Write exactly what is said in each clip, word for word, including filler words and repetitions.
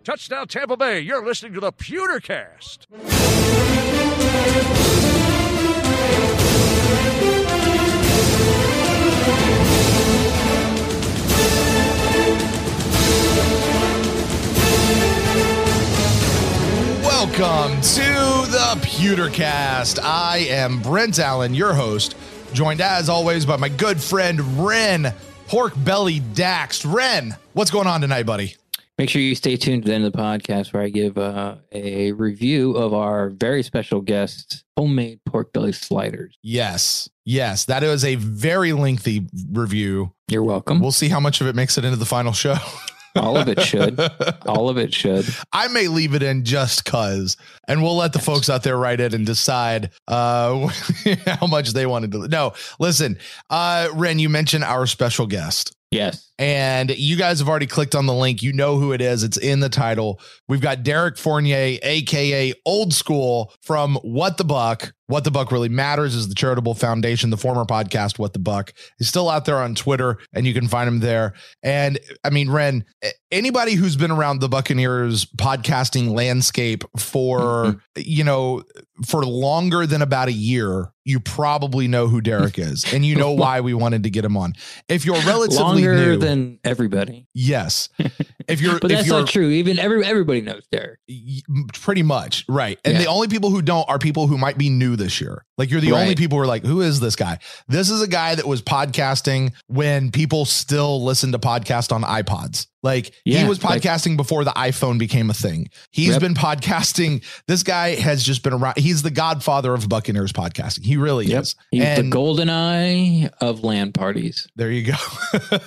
Touchdown Tampa Bay. You're listening to the Pewtercast. Welcome to the Pewtercast. I am Brent Allen, your host, joined as always by my good friend Ren Pork Belly Dax. Ren, what's going on tonight, buddy? Make sure you stay tuned to the end of the podcast where I give uh, a review of our very special guest's homemade pork belly sliders. Yes, yes, that is a very lengthy review. You're welcome. We'll see how much of it makes it into the final show. All of it should. All of it should. I may leave it in just cause, and we'll let the yes. folks out there write it and decide uh, how much they wanted to. No, listen, uh, Ren, you mentioned our special guest. Yes. And you guys have already clicked on the link. You know who it is. It's in the title. We've got Derek Fournier, a k a. Old School from What the Buck. What the Buck Really Matters is the charitable foundation. The former podcast, What the Buck, is still out there on Twitter, and you can find him there. And I mean, Ren, anybody who's been around the Buccaneers podcasting landscape for, mm-hmm. you know, for longer than about a year, you probably know who Derek is, and you know why we wanted to get him on. If you're relatively longer new, than everybody, yes. If you're, but if that's you're, not true. Even every everybody knows Derek, pretty much, right? And yeah. the only people who don't are people who might be new this year. Like you're the right. only people who are like, who is this guy? This is a guy that was podcasting when people still listen to podcasts on iPods. Like yeah, he was podcasting like, before the iPhone became a thing. He's yep. been podcasting. This guy has just been around. He's the godfather of Buccaneers podcasting. He really yep. is. He's and the golden eye of LAN parties. There you go.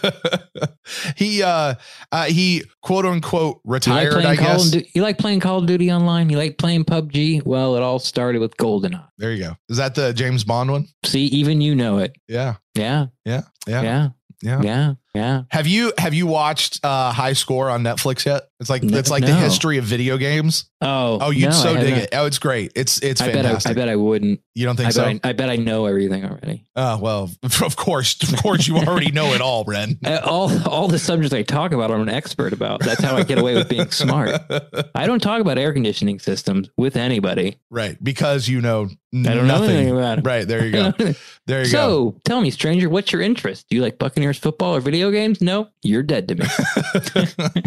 he, uh, uh, he quote unquote retired, like I guess. Du- you like playing Call of Duty online? You like playing P U B G? Well, it all started with GoldenEye. There you go. Is that the James Bond one? See, even you know it. Yeah. Yeah. Yeah. Yeah. Yeah. Yeah. Yeah. Yeah. Have you have you watched uh, High Score on Netflix yet? It's like no, it's like no. the history of video games. Oh, oh, you'd no, so dig it. Oh, it's great. It's it's I fantastic. Bet I, I bet I wouldn't. You don't think I so? Bet I, I bet I know everything already. Oh well, of course, of course, you already know it all, Ren. all all the subjects I talk about, I'm an expert about. That's how I get away with being smart. I don't talk about air conditioning systems with anybody. Right, because you know I don't nothing. know anything about it. Right, there you go. There you so, go. So, tell me, stranger, what's your interest? Do you like Buccaneers football or video games? No, you're dead to me.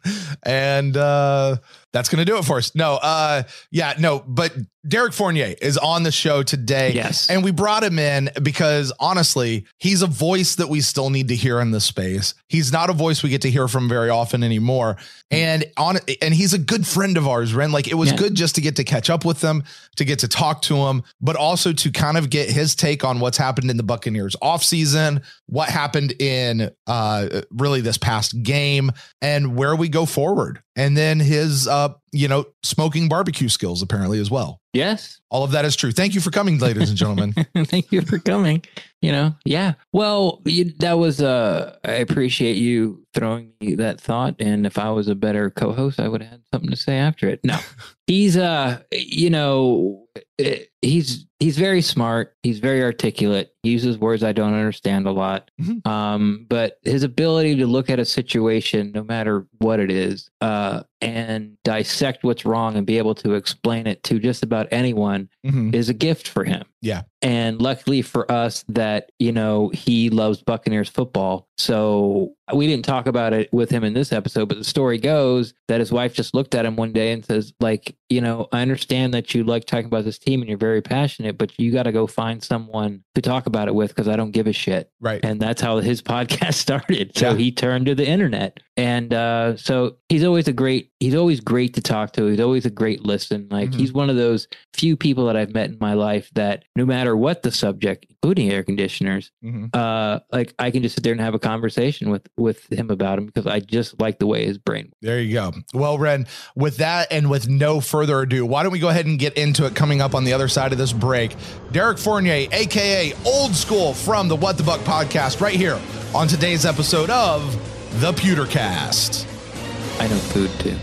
And uh, that's going to do it for us. No, uh, yeah, no, but Derek Fournier is on the show today. Yes. And we brought him in because honestly, he's a voice that we still need to hear in this space. He's not a voice we get to hear from very often anymore. And on and he's a good friend of ours, Ren. Like it was yeah. good just to get to catch up with them, to get to talk to him, but also to kind of get his take on what's happened in the Buccaneers offseason, what happened in uh, really this past game, and where we go forward. And then his, uh, you know, smoking barbecue skills, apparently, as well. Yes. All of that is true. Thank you for coming, ladies and gentlemen. Thank you for coming. You know, yeah. Well, you, that was, uh, I appreciate you throwing me that thought. And if I was a better co-host, I would have had something to say after it. No, he's, uh, you know, he's, he's very smart. He's very articulate. He uses words I don't understand a lot. Mm-hmm. Um, but his ability to look at a situation, no matter what it is, uh, and dissect what's wrong and be able to explain it to just about anyone mm-hmm. is a gift for him. Yeah. And luckily for us that, you know, he loves Buccaneers football. So we didn't talk about it with him in this episode, but the story goes that his wife just looked at him one day and says, like, you know, I understand that you like talking about this team and you're very passionate, but you got to go find someone to talk about it with because I don't give a shit. Right. And that's how his podcast started. So yeah. he turned to the internet. And uh, so he's always a great, he's always great to talk to. He's always a great listen. Like mm-hmm. he's one of those few people that I've met in my life that no matter what the subject, including air conditioners, mm-hmm. uh, like I can just sit there and have a conversation with, with him about him because I just like the way his brain works. There you go. Well, Ren, with that and with no further ado, why don't we go ahead and get into it coming up on the other side of this break. Derek Fournier, a k a. Old School from the What the Buck podcast right here on today's episode of The Pewtercast. I know food too.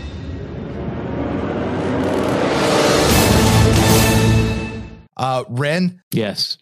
Uh, Ren? Yes.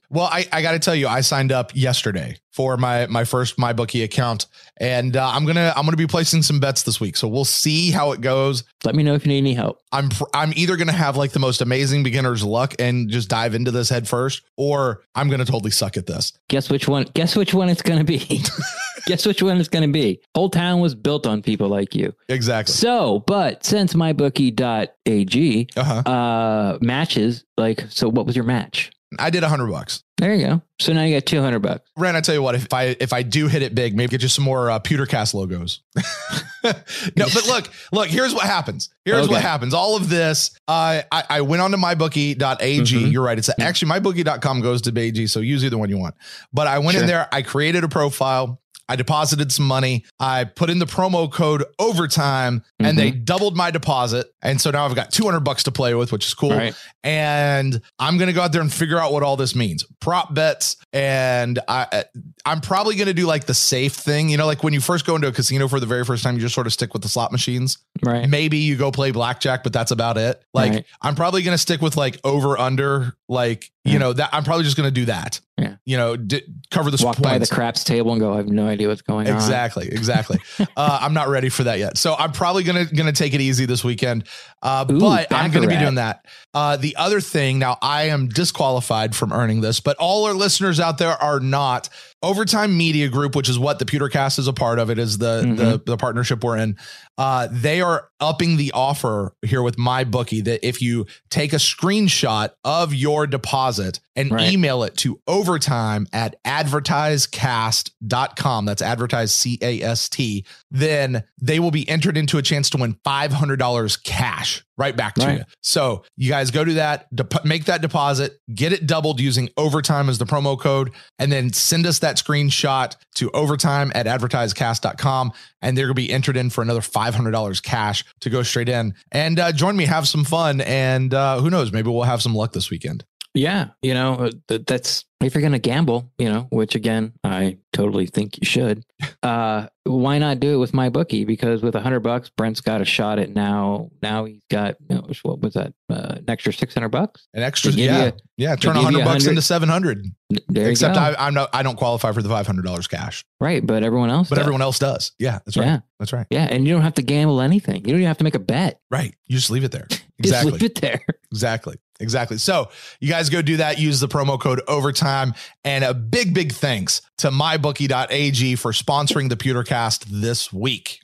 Well, I, I got to tell you, I signed up yesterday for my my first MyBookie account, and uh, I'm gonna I'm gonna be placing some bets this week. So we'll see how it goes. Let me know if you need any help. I'm pr- I'm either gonna have like the most amazing beginner's luck and just dive into this head first, or I'm gonna totally suck at this. Guess which one? Guess which one it's gonna be. Guess which one it's gonna be. Whole town was built on people like you. Exactly. So, but since my bookie dot a g Uh-huh. uh, matches, like, so what was your match? I did a hundred bucks. There you go. So now you got two hundred bucks. Rand, I tell you what, if I if I do hit it big, maybe get you some more uh, Pewtercast logos. No, but look, look, here's what happens. Here's Okay. what happens. All of this, uh, I, I went on to my bookie dot a g. Mhm. You're right. It's actually my bookie dot com goes to A G. So use either one you want. But I went Sure. in there. I created a profile. I deposited some money. I put in the promo code overtime and Mhm. they doubled my deposit. And so now I've got two hundred bucks to play with, which is cool. Right. And I'm going to go out there and figure out what all this means. Prop bets. And I, I'm probably going to do like the safe thing. You know, like when you first go into a casino for the very first time, you just sort of stick with the slot machines. Right. Maybe you go play blackjack, but that's about it. Like Right. I'm probably going to stick with like over under, like, you Yeah. know, that I'm probably just going to do that. Yeah. You know, d- cover the Walk points. by the craps table and go, I have no idea what's going on. Exactly, exactly. uh, I'm not ready for that yet, so I'm probably gonna gonna take it easy this weekend. Uh, Ooh, but I'm gonna be Baccarat. doing that. Uh, the other thing, now I am disqualified from earning this, but all our listeners out there are not. Overtime Media Group, which is what the Pewtercast is a part of, it is the Mhm. the the partnership we're in. Uh, they are upping the offer here with MyBookie that if you take a screenshot of your deposit and Right. email it to overtime at advertisecast dot com, that's advertise C A S T, then they will be entered into a chance to win five hundred dollars cash right back to Right. you. So you guys go do that, dep- make that deposit, get it doubled using overtime as the promo code, and then send us that screenshot to overtime at advertisecast dot com. And they're going to be entered in for another five hundred dollars cash to go straight in. And uh, join me, have some fun. And uh, who knows, maybe we'll have some luck this weekend. Yeah. You know, uh, th- that's if you're going to gamble, you know, which again, I totally think you should. Uh, why not do it with my bookie? Because with a hundred bucks, Brent's got a shot at now. Now he's got, you know, what was that? Uh, an extra six hundred bucks. An extra, They give yeah, you- yeah. Turn give a hundred you bucks one hundred into seven hundred. There Except you go. I, I'm not, I don't qualify for the five hundred dollars cash, Right. But everyone else, but does. everyone else does. Yeah, that's right. Yeah. That's right. Yeah. And you don't have to gamble anything. You don't even have to make a bet. Right. You just leave it there. Just Exactly. leave it there. Exactly. Exactly. So you guys go do that. Use the promo code overtime. And a big, big thanks to my bookie dot a g for sponsoring the Pewtercast this week.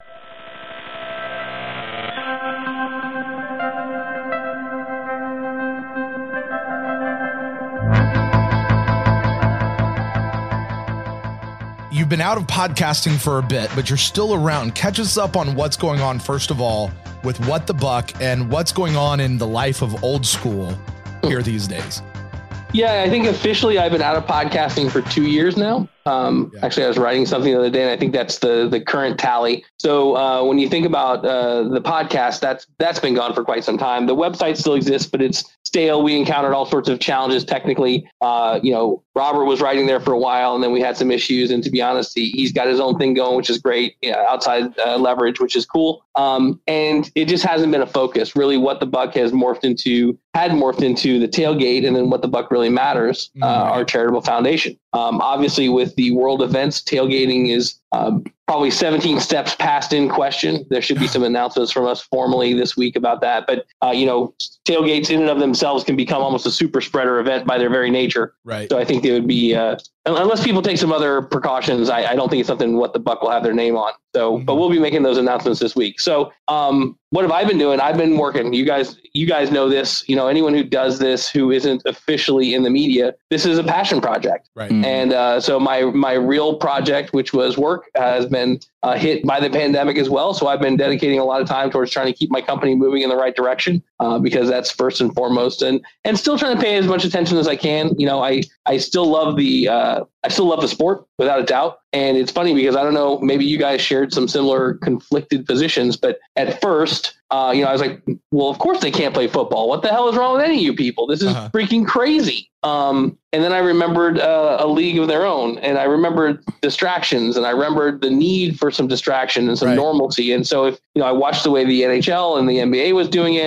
You've been out of podcasting for a bit, but you're still around. Catch us up on what's going on, first of all, with What the Buck and what's going on in the life of old school here these days. Yeah, I think officially I've been out of podcasting for two years now. Um, Yeah. Actually, I was writing something the other day, and I think that's the the current tally. So uh, when you think about uh, the podcast, that's that's been gone for quite some time. The website still exists, but it's stale. We encountered all sorts of challenges technically. Uh, you know, Robert was writing there for a while, and then we had some issues. And to be honest, he, he's got his own thing going, which is great. Yeah, outside uh, leverage, which is cool. Um, and it just hasn't been a focus. Really, What the Buck has morphed into, had morphed into the tailgate, and then What the Buck really matters, uh, Mhm. our charitable foundation. Um, obviously, with the world events, tailgating is um, probably seventeen steps past in question. There should be some announcements from us formally this week about that. But, uh, you know, tailgates in and of themselves can become almost a super spreader event by their very nature. Right. So I think they would be, uh, unless people take some other precautions, I, I don't think it's something What the Buck will have their name on. So, Mhm. but we'll be making those announcements this week. So, um, what have I been doing? I've been working. You guys, you guys know this. You know, anyone who does this who isn't officially in the media, this is a passion project. Right. Mm. And uh, so my my real project, which was work, has been uh, hit by the pandemic as well. So I've been dedicating a lot of time towards trying to keep my company moving in the right direction uh, because that's first and foremost, and and still trying to pay as much attention as I can. You know, I I still love the uh, I still love the sport without a doubt. And it's funny because I don't know, maybe you guys shared some similar conflicted positions, but at first, uh, you know, I was like, well, of course they can't play football. What the hell is wrong with any of you people? This is Uh-huh. freaking crazy. Um, and then I remembered uh, a league of their own, and I remembered distractions, and I remembered the need for some distraction and some Right. normalcy. And so if, you know, I watched the way the N H L and the N B A was doing it, and,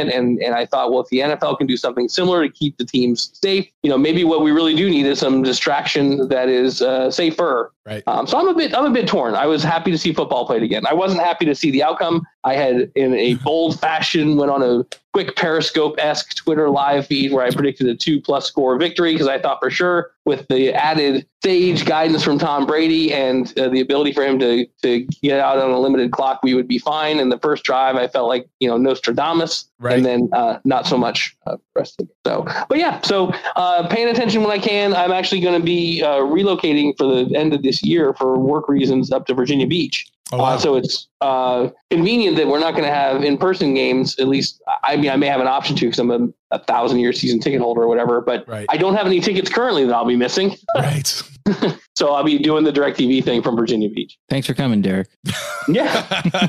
And I thought, well, if the N F L can do something similar to keep the teams safe, you know, maybe what we really do need is some distraction that is uh, safer. Right. Um, so I'm a bit, I'm a bit torn. I was happy to see football played again. I wasn't happy to see the outcome. I had, in a bold fashion, went on a quick Periscope-esque Twitter live feed where I predicted a two-plus score victory because I thought for sure with the added sage guidance from Tom Brady and uh, the ability for him to to get out on a limited clock, we would be fine. In the first drive, I felt like, you know, Nostradamus, right. and then uh, not so much uh, rest of it. So, but yeah, so uh, paying attention when I can. I'm actually going to be uh, relocating for the end of this year for work reasons up to Virginia Beach. Oh, wow. uh, so it's uh, convenient that we're not going to have in-person games. At least, I mean, I may have an option to because I'm a, a thousand-year season ticket holder or whatever. But right. I don't have any tickets currently that I'll be missing. Right. So I'll be doing the DirecTV thing from Virginia Beach. Thanks for coming, Derek. Yeah.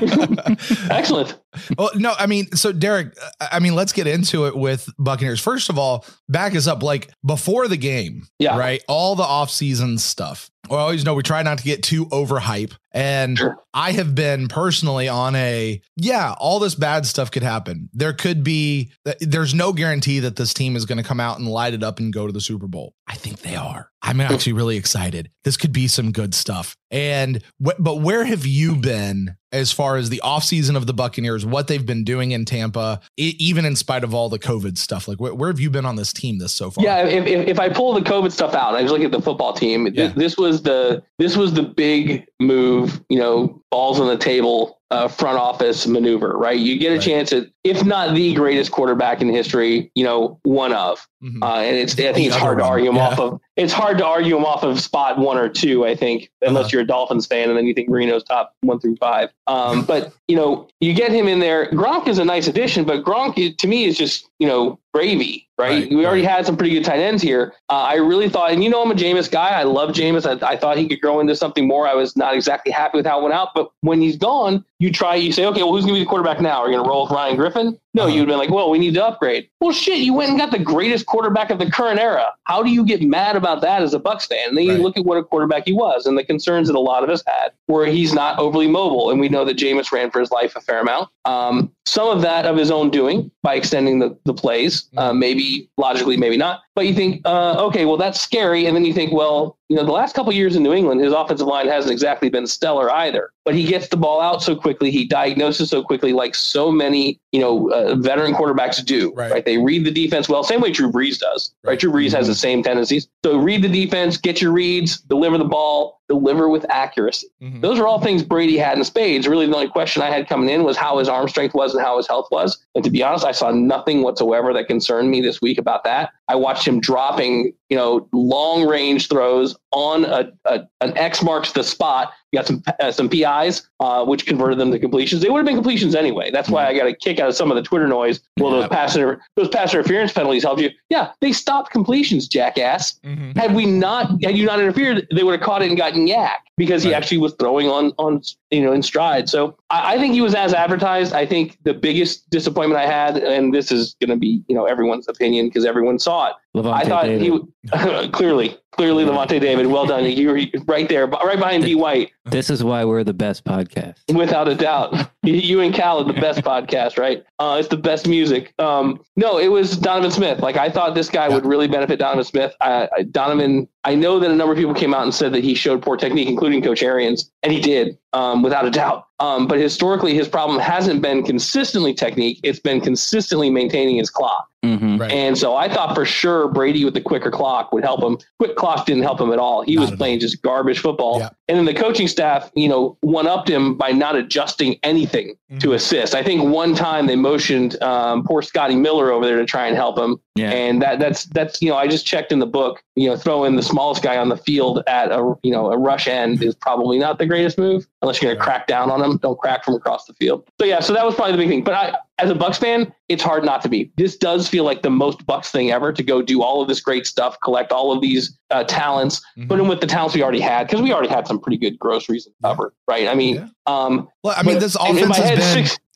Excellent. Well, no, I mean, so Derek, I mean, let's get into it with Buccaneers. First of all, back us up, like before the game, yeah. right? All the off-season stuff. We always know we try not to get too overhype. And sure. I have been personally on a, yeah, all this bad stuff could happen. There could be, there's no guarantee that this team is going to come out and light it up and go to the Super Bowl. I think they are. I'm actually really excited. This could be some good stuff. And, but where have you been as far as the offseason of the Buccaneers, what they've been doing in Tampa, even in spite of all the COVID stuff? Like, where, where have you been on this team this so far? Yeah, if, if, if I pull the COVID stuff out, I just look at the football team. Yeah. This was the this was the big move, you know, balls on the table. Uh, front office maneuver, right? You get a right. chance at, if not the greatest quarterback in history, you know, one of, mm-hmm. uh, and it's, I think it's hard to argue him yeah. off of, it's hard to argue him off of spot one or two, I think, unless uh-huh. you're a Dolphins fan and then you think Marino's top one through five. Um, but, you know, you get him in there. Gronk is a nice addition, but Gronk to me is just, you know, gravy. Right. right we already right. had some pretty good tight ends here. Uh, I really thought, and you know, I'm a Jameis guy. I love Jameis. I, I thought he could grow into something more. I was not exactly happy with how it went out. But when he's gone, you try, you say, okay, well, who's going to be the quarterback now? Are you going to roll with Ryan Griffin? No, uh-huh. you'd have been like, well, we need to upgrade. Well, shit, you went and got the greatest quarterback of the current era. How do you get mad about that as a Bucs fan? And then right. you look at what a quarterback he was and the concerns that a lot of us had where he's not overly mobile. And we know that Jameis ran for his life a fair amount. Um, some of that of his own doing by extending the, the plays, uh, maybe logically, maybe not. But you think, uh, okay, well, that's scary. And then you think, well, you know, the last couple of years in New England, his offensive line hasn't exactly been stellar either. But he gets the ball out so quickly. He diagnoses so quickly, like so many, you know, uh, veteran quarterbacks do. Right. right? They read the defense well, same way Drew Brees does. Right. right? Drew Brees mm-hmm. has the same tendencies. So read the defense, get your reads, deliver the ball, deliver with accuracy. Mm-hmm. Those are all things Brady had in spades. Really, the only question I had coming in was how his arm strength was and how his health was. And to be honest, I saw nothing whatsoever that concerned me this week about that. I watched him dropping, you know, long range throws on a, a an X marks the spot. You got some uh, some P Is, uh, which converted them to completions. They would have been completions anyway. That's why I got a kick out of some of the Twitter noise. Well, those pass inter- those pass interference penalties helped you. Yeah, they stopped completions, jackass. Mm-hmm. Had we not, had you not interfered, they would have caught it and gotten yak because he right. actually was throwing on on you know in stride. So I, I think he was as advertised. I think the biggest disappointment I had, and this is going to be you know everyone's opinion because everyone saw it. Levante I thought David. he clearly, clearly Levante David. Well done. You were right there, right behind B. White. This is why we're the best podcast. Without a doubt. You and Cal are the best podcast, right? Uh, it's the best music. Um, no, it was Donovan Smith. Like, I thought this guy yeah. would really benefit Donovan Smith. I, I, Donovan, I know that a number of people came out and said that he showed poor technique, including Coach Arians, and he did, um, without a doubt. Um, but historically, his problem hasn't been consistently technique. It's been consistently maintaining his clock. Mm-hmm. Right. And so I thought for sure Brady with the quicker clock would help him. Quick clock didn't help him at all. He not was playing all. just garbage football. Yeah. And then the coaching staff, you know, one-upped him by not adjusting anything mm-hmm. to assist. I think one time they motioned um, poor Scotty Miller over there to try and help him. Yeah. And that that's, that's, you know, I just checked in the book, you know, throwing the smallest guy on the field at a, you know, a rush end is probably not the greatest move unless you're going to crack down on him. Don't crack from across the field. So yeah, so that was probably the big thing. But I, as a Bucs fan, it's hard not to be. This does feel like the most Bucs thing ever to go do all of this great stuff, collect all of these uh, talents, mm-hmm. put them with the talents we already had because we already had some pretty good groceries and cover, right? I mean, yeah. um, well, I mean, but, this offense has been, six,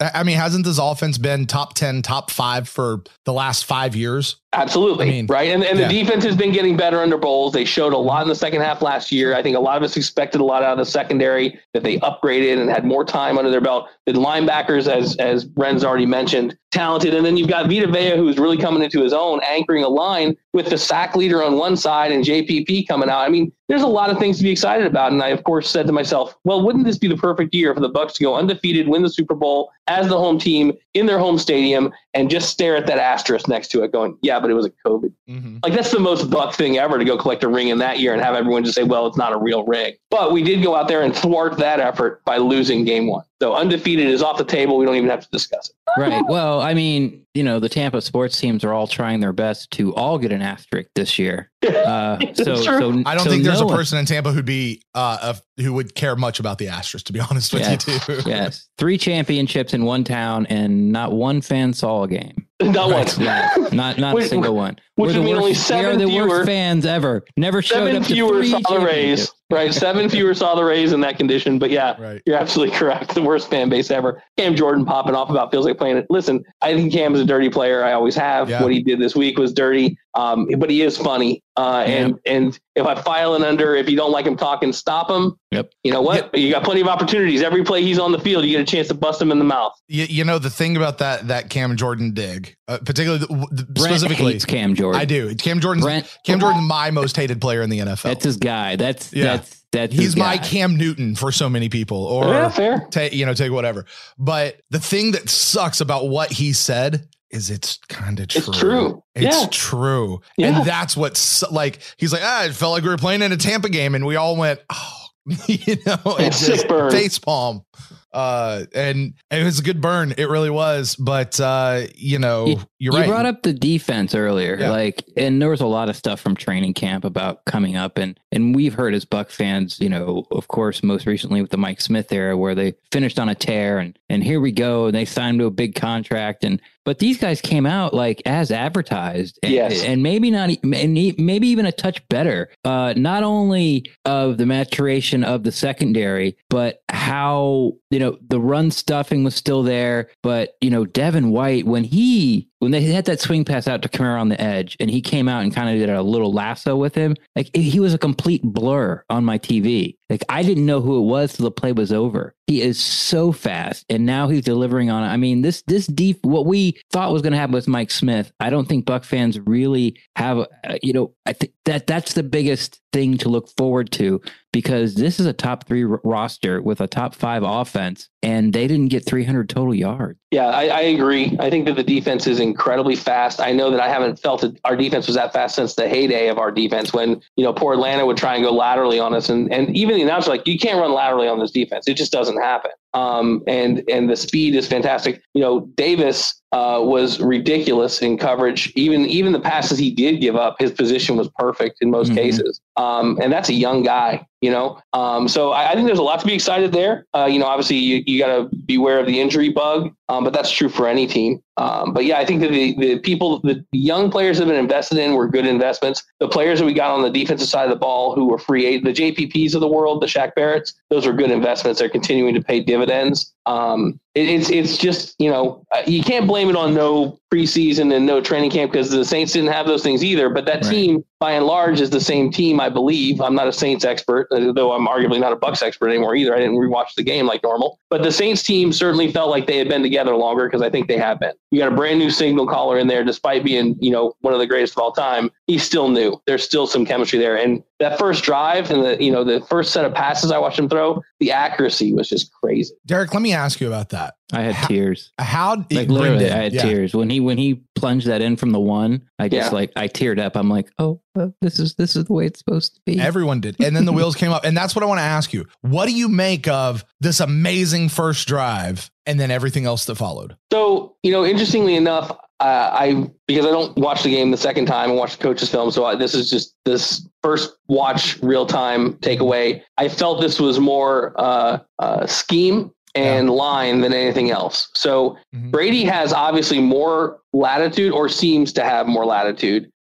I mean, hasn't this offense been top ten, top five for the last five years? Absolutely. I mean, right. And, and yeah. the defense has been getting better under Bowles. They showed a lot in the second half last year. I think a lot of us expected a lot out of the secondary, that they upgraded and had more time under their belt. The linebackers, as as Ren's already mentioned, talented. And then you've got Vita Vea, who's really coming into his own, anchoring a line with the sack leader on one side and J P P coming out. I mean, there's a lot of things to be excited about. And I, of course, said to myself, well, wouldn't this be the perfect year for the Bucs to go undefeated, win the Super Bowl as the home team in their home stadium, and just stare at that asterisk next to it going, yeah, but it was a COVID. Mm-hmm. Like, that's the most Buck thing ever, to go collect a ring in that year and have everyone just say, well, it's not a real ring. But we did go out there and thwart that effort by losing game one. So undefeated is off the table. We don't even have to discuss it. Right. Well, I mean, you know, the Tampa sports teams are all trying their best to all get an asterisk this year. Uh, so, so I don't so think there's no a one, person in Tampa who'd be uh, a, who would care much about the asterisk, to be honest with yes, you, too. Yes. Three championships in one town, and not one fan saw a game. Not Right. one. Yeah, not not Which- a single one. which We're the would mean worst, only we seven are the fewer- worst fans ever. Never showed Seven up to fewer three saw the Rays, championships. right? Seven fewer saw the Rays in that condition. But yeah, Right. you're absolutely correct. The worst fan base ever. Cam Jordan popping off about feels like playing it. Listen, I think Cam's a dirty player. I always have. Yeah. What he did this week was dirty, um, but he is funny. Uh, Yeah. And and if I file an under, if you don't like him talking, stop him. Yep. You know what? You got plenty of opportunities. Every play he's on the field, you get a chance to bust him in the mouth. You, you know, the thing about that that Cam Jordan dig, uh, particularly the, the, Brent specifically, hates Cam Jordan. I do. Cam Jordan's Brent, Cam Jordan's my most hated player in the N F L. that's his guy. That's Yeah. that's that's He's his my guy. Cam Newton for so many people, or Yeah, fair. take you know take whatever. But the thing that sucks about what he said is it's kind of true. It's true. It's Yeah. true. Yeah. And that's what's like, he's like, ah, it felt like we were playing in a Tampa game and we all went, oh, you know, it Sick just burn. face palm. Uh, and, and it was a good burn. It really was. But, uh, you know, You- you're you right. brought up the defense earlier, Yeah. like, and there was a lot of stuff from training camp about coming up, and and we've heard as Buck fans, you know, of course, most recently with the Mike Smith era, where they finished on a tear, and and here we go, and they signed to a big contract, and but these guys came out like as advertised, and, Yes. and maybe not, e- and e- maybe even a touch better. Uh, not only of the maturation of the secondary, but how, you know, the run stuffing was still there, but you know, Devin White, when he when they had that swing pass out to Kamara on the edge, and he came out and kind of did a little lasso with him, like he was a complete blur on my T V. Like I didn't know who it was till the play was over. He is so fast, and now he's delivering on it. I mean, this this deep what we thought was going to happen with Mike Smith, I don't think Buck fans really have. Uh, you know, I think that that's the biggest thing to look forward to, because this is a top three r- roster with a top five offense, and they didn't get three hundred total yards. Yeah, I, I agree. I think that the defense is incredibly fast. I know that I haven't felt that our defense was that fast since the heyday of our defense, when, you know, poor Atlanta would try and go laterally on us. And, and even the announcer, like, you can't run laterally on this defense. It just doesn't happen. Um, and, and the speed is fantastic. You know, Davis uh, was ridiculous in coverage. Even, even the passes he did give up, his position was perfect in most Mhm. cases. Um, and that's a young guy, you know? Um, so I, I think there's a lot to be excited there. Uh, you know, obviously you, you got to beware of the injury bug, um, but that's true for any team. Um, but yeah, I think that the, the people, the young players that have been invested in were good investments. The players that we got on the defensive side of the ball who were free agent, the J P Ps of the world, the Shaq Barretts, those were good investments. They're continuing to pay dividends. Um, it, it's, it's just, you know, uh, you can't blame it on no preseason and no training camp, because the Saints didn't have those things either. But that Right. team, by and large, is the same team, I believe. I'm not a Saints expert, though I'm arguably not a Bucs expert anymore either. I didn't rewatch the game like normal. But the Saints team certainly felt like they had been together longer, because I think they have been. You got a brand new signal caller in there, despite being, you know, one of the greatest of all time. He's still new. There's still some chemistry there. And that first drive and the, you know, the first set of passes I watched him throw, the accuracy was just crazy. Derek, let me ask you about that. I had tears. How Like literally, Brendan, I had yeah. tears when he when he plunged that in from the one. I just Yeah. like I teared up. I'm like, oh, well, this is this is the way it's supposed to be. Everyone did. And then the wheels came up. And that's what I want to ask you. What do you make of this amazing first drive and then everything else that followed? So, you know, interestingly enough, uh, I, because I don't watch the game the second time and watch the coach's film. So I, this is just this first watch real time takeaway. I felt this was more uh, uh, scheme and Yeah. line than anything else. So Mhm. Brady has obviously more latitude, or seems to have more latitude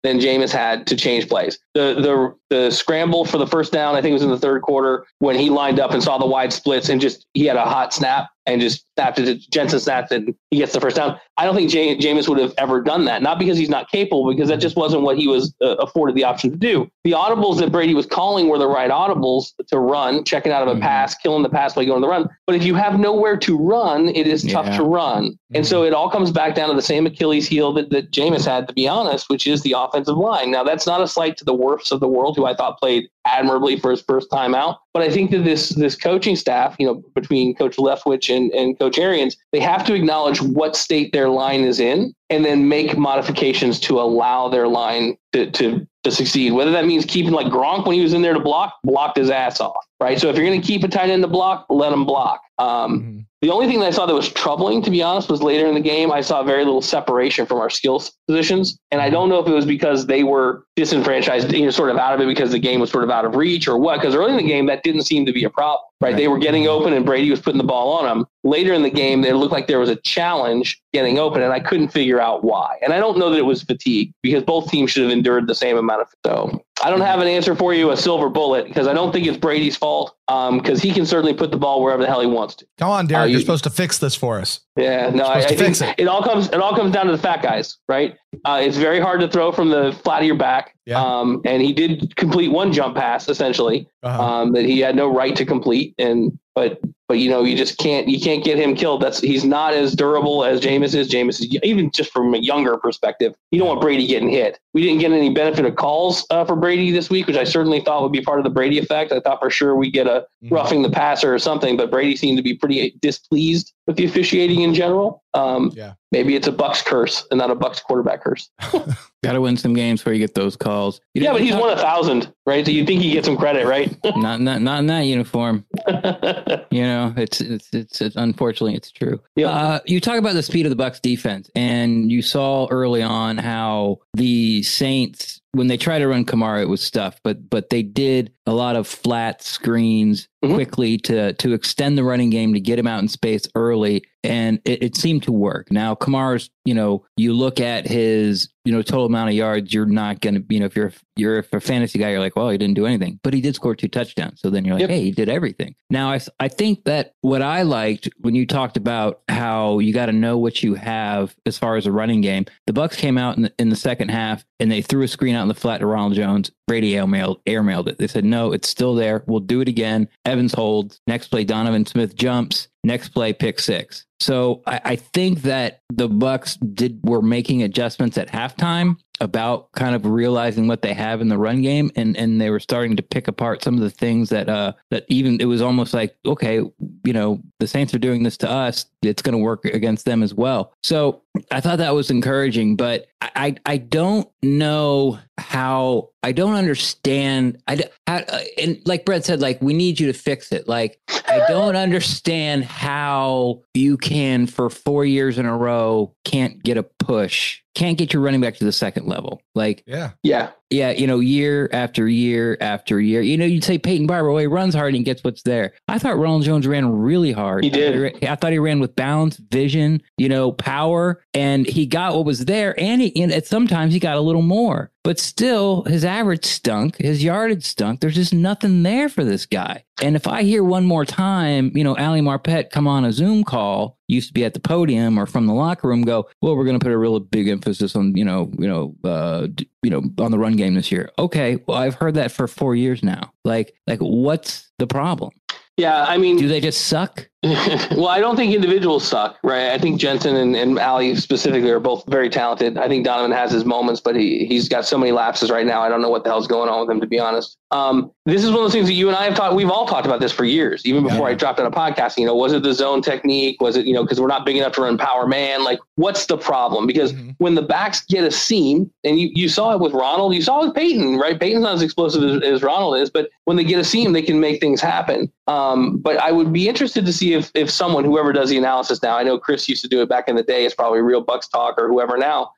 than Jameis had to change plays. The the the scramble for the first down, I think it was in the third quarter when he lined up and saw the wide splits and just he had a hot snap and just snapped it. Jensen snapped it and he gets the first down. I don't think J- Jameis would have ever done that. Not because he's not capable, because that just wasn't what he was uh, afforded the option to do. The audibles that Brady was calling were the right audibles to run, checking out of a mm-hmm. pass, killing the pass play, going to the run. But if you have nowhere to run, it is tough yeah. to run. Mm-hmm. And so it all comes back down to the same Achilles heel that, that Jameis had, to be honest, which is the offensive line. Now, that's not a slight to the Wirfs of the world, who I thought played admirably for his first time out. But I think that this this coaching staff, you know, between Coach Leftwich and, and Coach Arians, they have to acknowledge what state their line is in and then make modifications to allow their line to, to, to succeed. Whether that means keeping, like Gronk when he was in there to block, blocked his ass off, right? So if you're going to keep a tight end to block, let him block. Um, mm-hmm. The only thing that I saw that was troubling, to be honest, was later in the game, I saw very little separation from our skills positions. And I don't know if it was because they were disenfranchised, you know, sort of out of it because the game was sort of out of reach or what, because early in the game, that didn't seem to be a problem, right? right? They were getting open and Brady was putting the ball on them. Later in the game, it looked like there was a challenge getting open, and I couldn't figure out why. And I don't know that it was fatigue, because both teams should have endured the same amount of. So I don't have an answer for you, a silver bullet, because I don't think it's Brady's fault, because um, he can certainly put the ball wherever the hell he wants to. Come on, Derek, uh, you, you're supposed to fix this for us. Yeah, no, I, I think it. it all comes it all comes down to the fat guys, right? Uh, it's very hard to throw from the flat of your back. Yeah. Um, and he did complete one jump pass essentially uh-huh. um, that he had no right to complete, and but but you know you just can't you can't get him killed. That's he's not as durable as Jameis is. Jameis is, even just from a younger perspective, you don't want Brady getting hit. We didn't get any benefit of calls uh, for Brady this week, which I certainly thought would be part of the Brady effect. I thought for sure we get a mm-hmm. roughing the passer or something, but Brady seemed to be pretty displeased with the officiating in general. Um, yeah. Maybe it's a Bucs curse and not a Bucs quarterback curse. Got to win some games before you get those calls. You yeah, but he's talk- won a thousand, right? So you think he gets some credit, right? not, not, not in that uniform. You know, it's, it's, it's, it's unfortunately it's true. Yeah. Uh, you talk about the speed of the Bucs defense, and you saw early on how the Saints, when they try to run Kamara, it was stuff, but but they did a lot of flat screens mm-hmm. quickly to to extend the running game, to get him out in space early, and it, it seemed to work. Now Kamara's, you know, you look at his, you know, total amount of yards, you're not going to, you know, if you're you're if a fantasy guy, you're like, well, he didn't do anything, but he did score two touchdowns. So then you're like, yep. hey, he did everything. Now I I think that what I liked when you talked about how you got to know what you have as far as a running game, the Bucs came out in the, in the second half and they threw a screen out in the flat to Ronald Jones. Brady airmailed, airmailed it. They said, no, it's still there. We'll do it again. Evans holds. Next play, Donovan Smith jumps. Next play, pick six. So I, I think that the Bucs did were making adjustments at halftime about kind of realizing what they have in the run game, and and they were starting to pick apart some of the things that uh that even it was almost like, okay, you know, the Saints are doing this to us, it's going to work against them as well. So I thought that was encouraging, but I I don't know how I don't understand. I how, and like Brett said, like we need you to fix it. Like I don't understand how you can for four years in a row can't get a push, can't get your running back to the second level. Like yeah, yeah. Yeah, you know, year after year after year. You know, you'd say Peyton Barber, well, he runs hard and he gets what's there. I thought Ronald Jones ran really hard. He did. I thought he ran with balance, vision, you know, power, and he got what was there. And, he, and at sometimes he got a little more. But still, his average stunk. His yardage stunk. There's just nothing there for this guy. And if I hear one more time, you know, Ali Marpet come on a Zoom call, used to be at the podium or from the locker room, go, well, we're going to put a real big emphasis on, you know, you know, uh, you know, on the run game this year. Okay, well, I've heard that for four years now. Like, like, what's the problem? Yeah, I mean, do they just suck? Well, I don't think individuals suck, right? I think Jensen and, and Ali specifically are both very talented. I think Donovan has his moments, but he, he's got so many lapses right now. I don't know what the hell's going on with him, to be honest. Um, this is one of those things that you and I have talked, we've all talked about this for years, even before yeah. I dropped on a podcast. You know, was it the zone technique? Was it, you know, because we're not big enough to run power man? Like, what's the problem? Because mm-hmm. when the backs get a seam, and you, you saw it with Ronald, you saw it with Peyton, right? Peyton's not as explosive as, as Ronald is, but when they get a seam, they can make things happen. Um, but I would be interested to see if if someone, whoever does the analysis now, I know Chris used to do it back in the day, it's probably Real Bucks Talk or whoever now,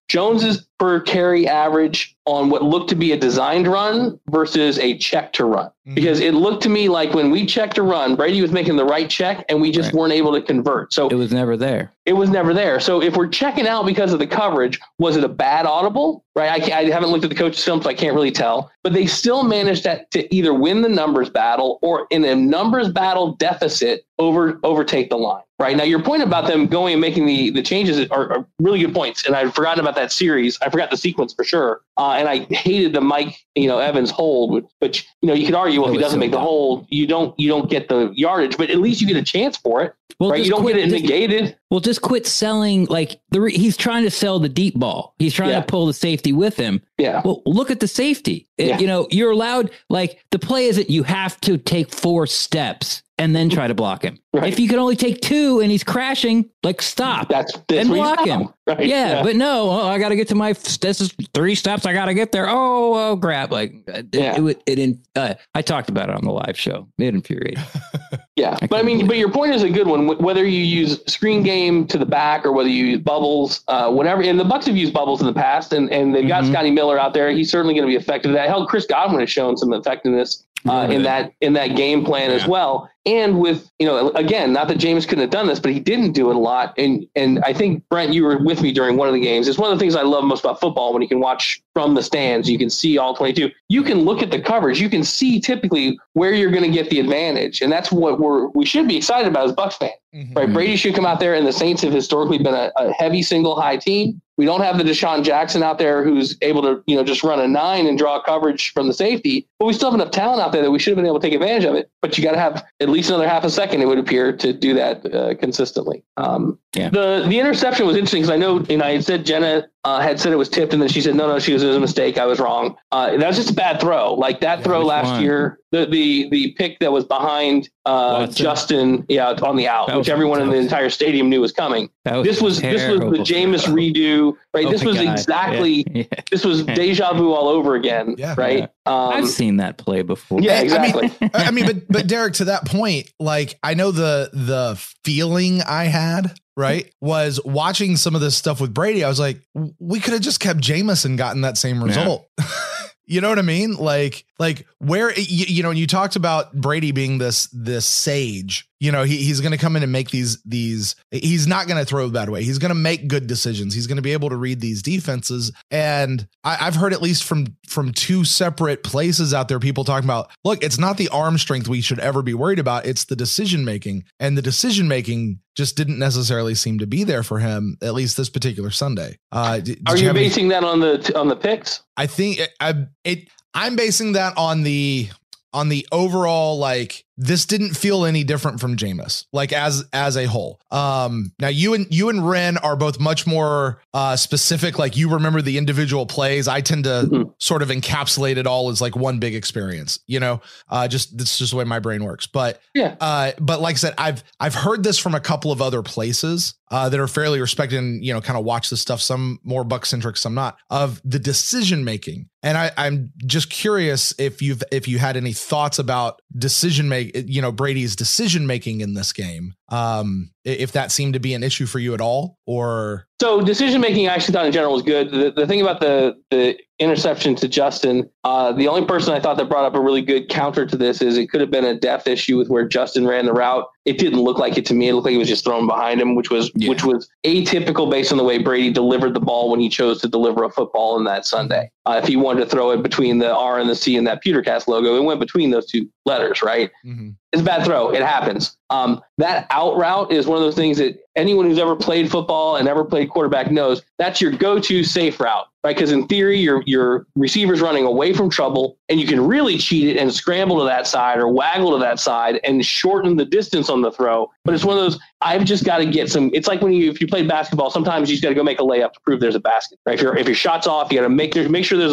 Jones's per carry average on what looked to be a designed run versus a check to run. Mm-hmm. Because it looked to me like when we checked a run, Brady was making the right check and we just right. weren't able to convert. So it was never there. It was never there. So if we're checking out because of the coverage, was it a bad audible? Right? I, I haven't looked at the coach's film, so I can't really tell. But they still managed that to either win the numbers battle or in a numbers battle deficit over overtake the line. Right. Now, your point about them going and making the, the changes are, are really good points. And I'd forgotten about that series. I forgot the sequence for sure. Uh, and I hated the Mike, you know, Evans hold, which, you know, you could argue, well, if he doesn't so make the hold, you don't you don't get the yardage, but at least you get a chance for it. Well, right. You don't quit, get it just, negated. Well, just quit selling. Like the re- he's trying to sell the deep ball. He's trying yeah. to pull the safety with him. Yeah. Well, look at the safety. It, yeah. You know, you're allowed, like the play is that you have to take four steps and then try to block him. Right. If you can only take two and he's crashing, like stop that's, that's and block him. Right. Yeah, yeah, but no, oh, I got to get to my, this is three steps. I got to get there. Oh, oh, crap. Like it, yeah. it, it, it uh, I talked about it on the live show. It infuriated. yeah. I but I mean, but your point is a good one. Whether you use screen game to the back or whether you use bubbles, uh, whatever. And the Bucs have used bubbles in the past and, and they've got mm-hmm. Scotty Miller out there. He's certainly going to be effective at that. Hell, Chris Godwin has shown some effectiveness Uh, in that in that game plan yeah. as well. And with, you know, again, not that Jameis couldn't have done this, but he didn't do it a lot. And and I think, Brent, you were with me during one of the games. It's one of the things I love most about football when you can watch from the stands. You can see all twenty-two. You can look at the coverage. You can see typically where you're going to get the advantage. And that's what we're we should be excited about as Bucs fans. Mm-hmm. Right? Brady should come out there, and the Saints have historically been a, a heavy single high team. We don't have the Deshaun Jackson out there who's able to, you know, just run a nine and draw coverage from the safety. But we still have enough talent out there that we should have been able to take advantage of it. But you got to have at least another half a second, it would appear, to do that uh, consistently. Um, yeah. The the interception was interesting because I know, you know, I had said Jenna uh, had said it was tipped, and then she said, no, no, she was, it was a mistake. I was wrong. Uh, that was just a bad throw. Like that yeah, throw last one? year, the, the the pick that was behind uh, Justin, yeah, on the out, which everyone in the entire stadium knew was coming. Was this was terrible. This was the Jameis redo, right? Oh this was God. exactly yeah. Yeah. This was deja vu all over again, yeah. right? Yeah. Um, I've seen that play before. Yeah, exactly. I mean, I mean, but but Derek, to that point, like I know the the feeling I had, right, was watching some of this stuff with Brady. I was like, we could have just kept Jameis and gotten that same result. Yeah. You know what I mean? Like, like where, you, you know, you talked about Brady being this, this sage, you know, he, he's going to come in and make these, these, he's not going to throw that way. He's going to make good decisions. He's going to be able to read these defenses. And I, I've heard at least from, from two separate places out there, people talking about, look, it's not the arm strength we should ever be worried about. It's the decision-making, and the decision-making just didn't necessarily seem to be there for him, at least this particular Sunday. Uh, did, Are did you, you basing any, that on the, on the picks? I think it, I, it, I'm basing that on the, on the overall, like, this didn't feel any different from Jameis, like as as a whole. Um, now you and you and Ren are both much more uh, specific. Like you remember the individual plays. I tend to mm-hmm. sort of encapsulate it all as like one big experience. You know, uh, just that's just the way my brain works. But yeah, uh, but like I said, I've I've heard this from a couple of other places uh, that are fairly respected and, you know, kind of watch this stuff. Some more Buck centric, some not, of the decision making. And I, I'm just curious if you've if you had any thoughts about decision making. You know, Brady's decision making in this game, um, if that seemed to be an issue for you at all, or so decision making. I actually thought in general was good. The, the thing about the the interception to Justin, uh, the only person I thought that brought up a really good counter to this is it could have been a depth issue with where Justin ran the route. It didn't look like it to me. It looked like it was just thrown behind him, which was yeah. which was atypical based on the way Brady delivered the ball when he chose to deliver a football in that Sunday. Uh, if he wanted to throw it between the R and the C and that Pewtercast logo, it went between those two letters, right? Mm-hmm. It's a bad throw. It happens. Um, that out route is one of those things that anyone who's ever played football and ever played quarterback knows that's your go-to safe route, right? Because in theory, your your receiver's running away from trouble, and you can really cheat it and scramble to that side or waggle to that side and shorten the distance on the throw. But it's one of those, I've just got to get some, it's like when you, if you play basketball, sometimes you just got to go make a layup to prove there's a basket, right? If your if your shot's off, you got to make, make sure there's a hole.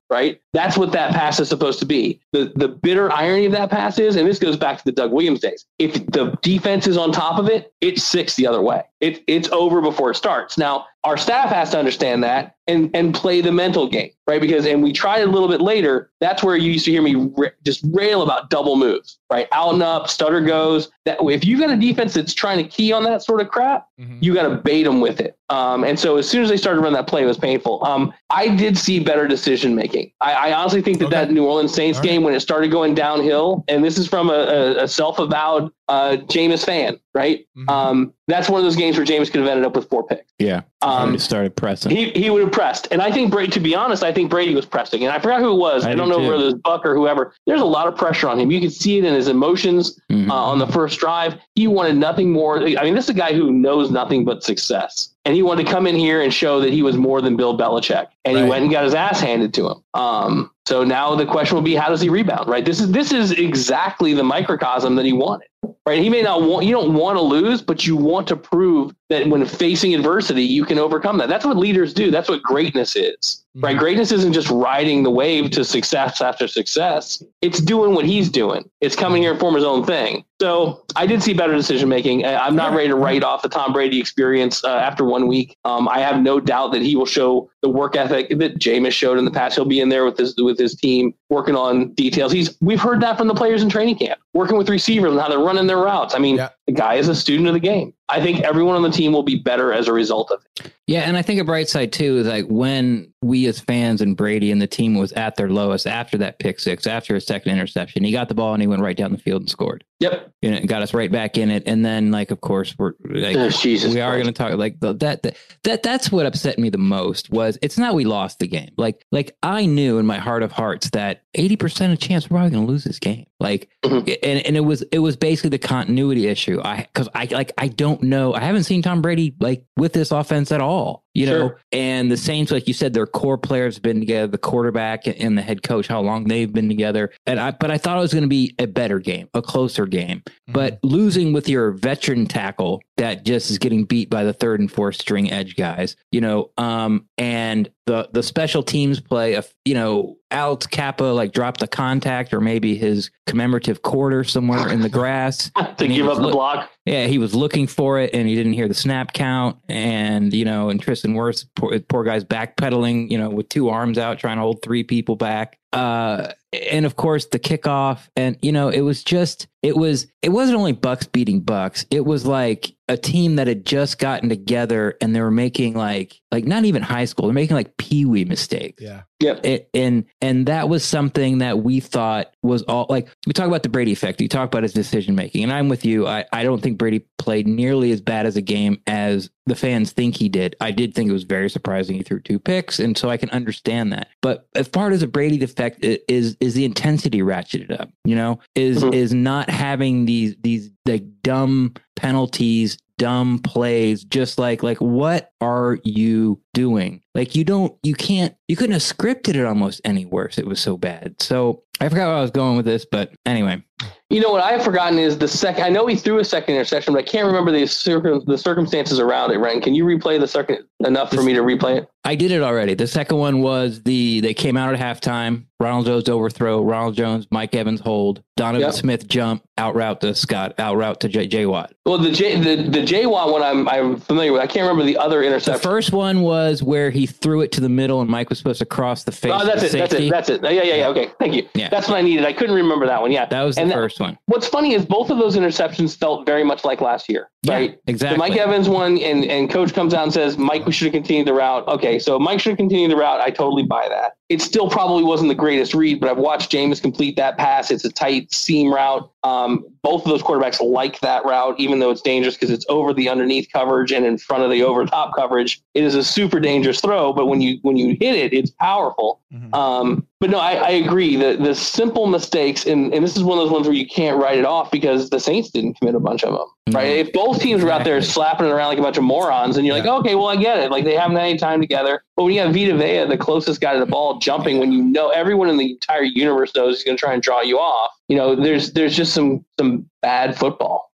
right? That's what that pass is supposed to be. The the bitter irony of that pass is, and this goes back to the Doug Williams days, if the defense is on top of it, it's six the other way. It, it's over before it starts. Now, our staff has to understand that and, and play the mental game, right? Because, and we tried it a little bit later, that's where you used to hear me ra- just rail about double moves, right? Out and up, stutter goes. That if you've got a defense that's trying to key on that sort of crap, mm-hmm. you got to bait them with it. Um, and so as soon as they started running that play, it was painful. Um, I did see better decision making. I, I honestly think that okay. that New Orleans Saints All game, right. when it started going downhill, and this is from a, a, a self-avowed uh, Jameis fan, right? Mm-hmm. Um, that's one of those games where Jameis could have ended up with four picks. Yeah. Um, he started pressing. He he would have pressed. And I think Brady, to be honest, I think Brady was pressing. And I forgot who it was. I, I don't know too. whether it was Buck or whoever. There's a lot of pressure on him. You could see it in his emotions mm-hmm. uh, on the first drive. He wanted nothing more. I mean, this is a guy who knows nothing but success. And he wanted to come in here and show that he was more than Bill Belichick. And right. he went and got his ass handed to him. Um, so now the question will be, how does he rebound, right? This is this is exactly the microcosm that he wanted. Right. He may not want, you don't want to lose, but you want to prove that when facing adversity, you can overcome that. That's what leaders do. That's what greatness is. Right. Mm-hmm. Greatness isn't just riding the wave to success after success. It's doing what he's doing. It's coming here and form his own thing. So I did see better decision making. I'm not ready to write off the Tom Brady experience uh, after one week. Um, I have no doubt that he will show the work ethic that Jameis showed in the past. He'll be in there with his with his team working on details. He's we've heard that from the players in training camp, working with receivers and how they're running their routes. I mean, yeah. the guy is a student of the game. I think everyone on the team will be better as a result of it. Yeah, and I think a bright side too is like when we as fans and Brady and the team was at their lowest after that pick six, after his second interception, he got the ball and he went right down the field and scored. Yep, and it got us right back in it. And then, like, of course, we're like, oh, Jesus we are going to talk like the, that, that. That that's what upset me the most was it's not we lost the game. Like, like I knew in my heart of hearts that eighty percent of chance we're probably going to lose this game. Like, mm-hmm. and and it was it was basically the continuity issue. I because I like I don't know. I haven't seen Tom Brady like with this offense at all. You sure. know, and the Saints, like you said, their core players have been together, the quarterback and the head coach, how long they've been together. And I, but I thought it was going to be a better game, a closer game. Mm-hmm. But losing with your veteran tackle that just is getting beat by the third and fourth string edge guys, you know, um, and the the special teams play, of you know, Alex Kappa like dropped a contact or maybe his commemorative quarter somewhere in the grass to give up the look, block. Yeah, he was looking for it and he didn't hear the snap count. And, you know, and Tristan Wirfs, poor, poor guy's backpedaling, you know, with two arms out, trying to hold three people back. Uh, and of course the kickoff, and you know, it was just, it was, it wasn't only Bucks beating Bucks. It was like a team that had just gotten together and they were making like, like not even high school, they're making like peewee mistakes. Yeah. Yep. It, and, and that was something that we thought was all like, we talk about the Brady effect. You talk about his decision making, and I'm with you. I, I don't think Brady played nearly as bad as a game as the fans think he did. I did think it was very surprising he threw two picks, and so I can understand that. But as far as a Brady effect is is the intensity ratcheted up, you know, is mm-hmm. is not having these these like dumb penalties, dumb plays, just like like what are you doing? Like you don't you can't you couldn't have scripted it almost any worse. It was so bad. So I forgot where I was going with this, but anyway. You know what I've forgotten is the second. I know he threw a second interception, but I can't remember the circum, the circumstances around it. Right? Can you replay the second enough for me to replay it? I did it already. The second one was the they came out at halftime. Ronald Jones overthrow. Ronald Jones, Mike Evans hold. Donovan yep. Smith jump out route to Scott out route to J, J Watt. Well, the J the, the J Watt one I'm I'm familiar with. I can't remember the other interception. The first one was where he threw it to the middle and Mike was supposed to cross the face. Oh, that's it. Safety. That's it. That's it. Yeah, yeah, yeah. Okay, thank you. Yeah. That's what I needed. I couldn't remember that one. Yeah, that was the and first that, one. What's funny is both of those interceptions felt very much like last year. Right? Yeah, exactly. The Mike Evans one, and, and coach comes out and says, Mike, we should have continued the route. Okay, so Mike should have continued the route. I totally buy that. It still probably wasn't the greatest read, but I've watched Jameis complete that pass. It's a tight seam route. Um, both of those quarterbacks like that route, even though it's dangerous because it's over the underneath coverage and in front of the over top coverage. It is a super dangerous throw, but when you when you hit it, it's powerful. Mm-hmm. Um, but no, I, I agree. The the simple mistakes, and, and this is one of those ones where you can't write it off because the Saints didn't commit a bunch of them. Right? Mm-hmm. If both teams were out there slapping it around like a bunch of morons, and you're yeah. like, okay, well, I get it. Like they haven't had any time together. But when you have Vita Vea, the closest guy to the ball, jumping, when you know everyone in the entire universe knows he's going to try and draw you off, you know, there's there's just some some bad football.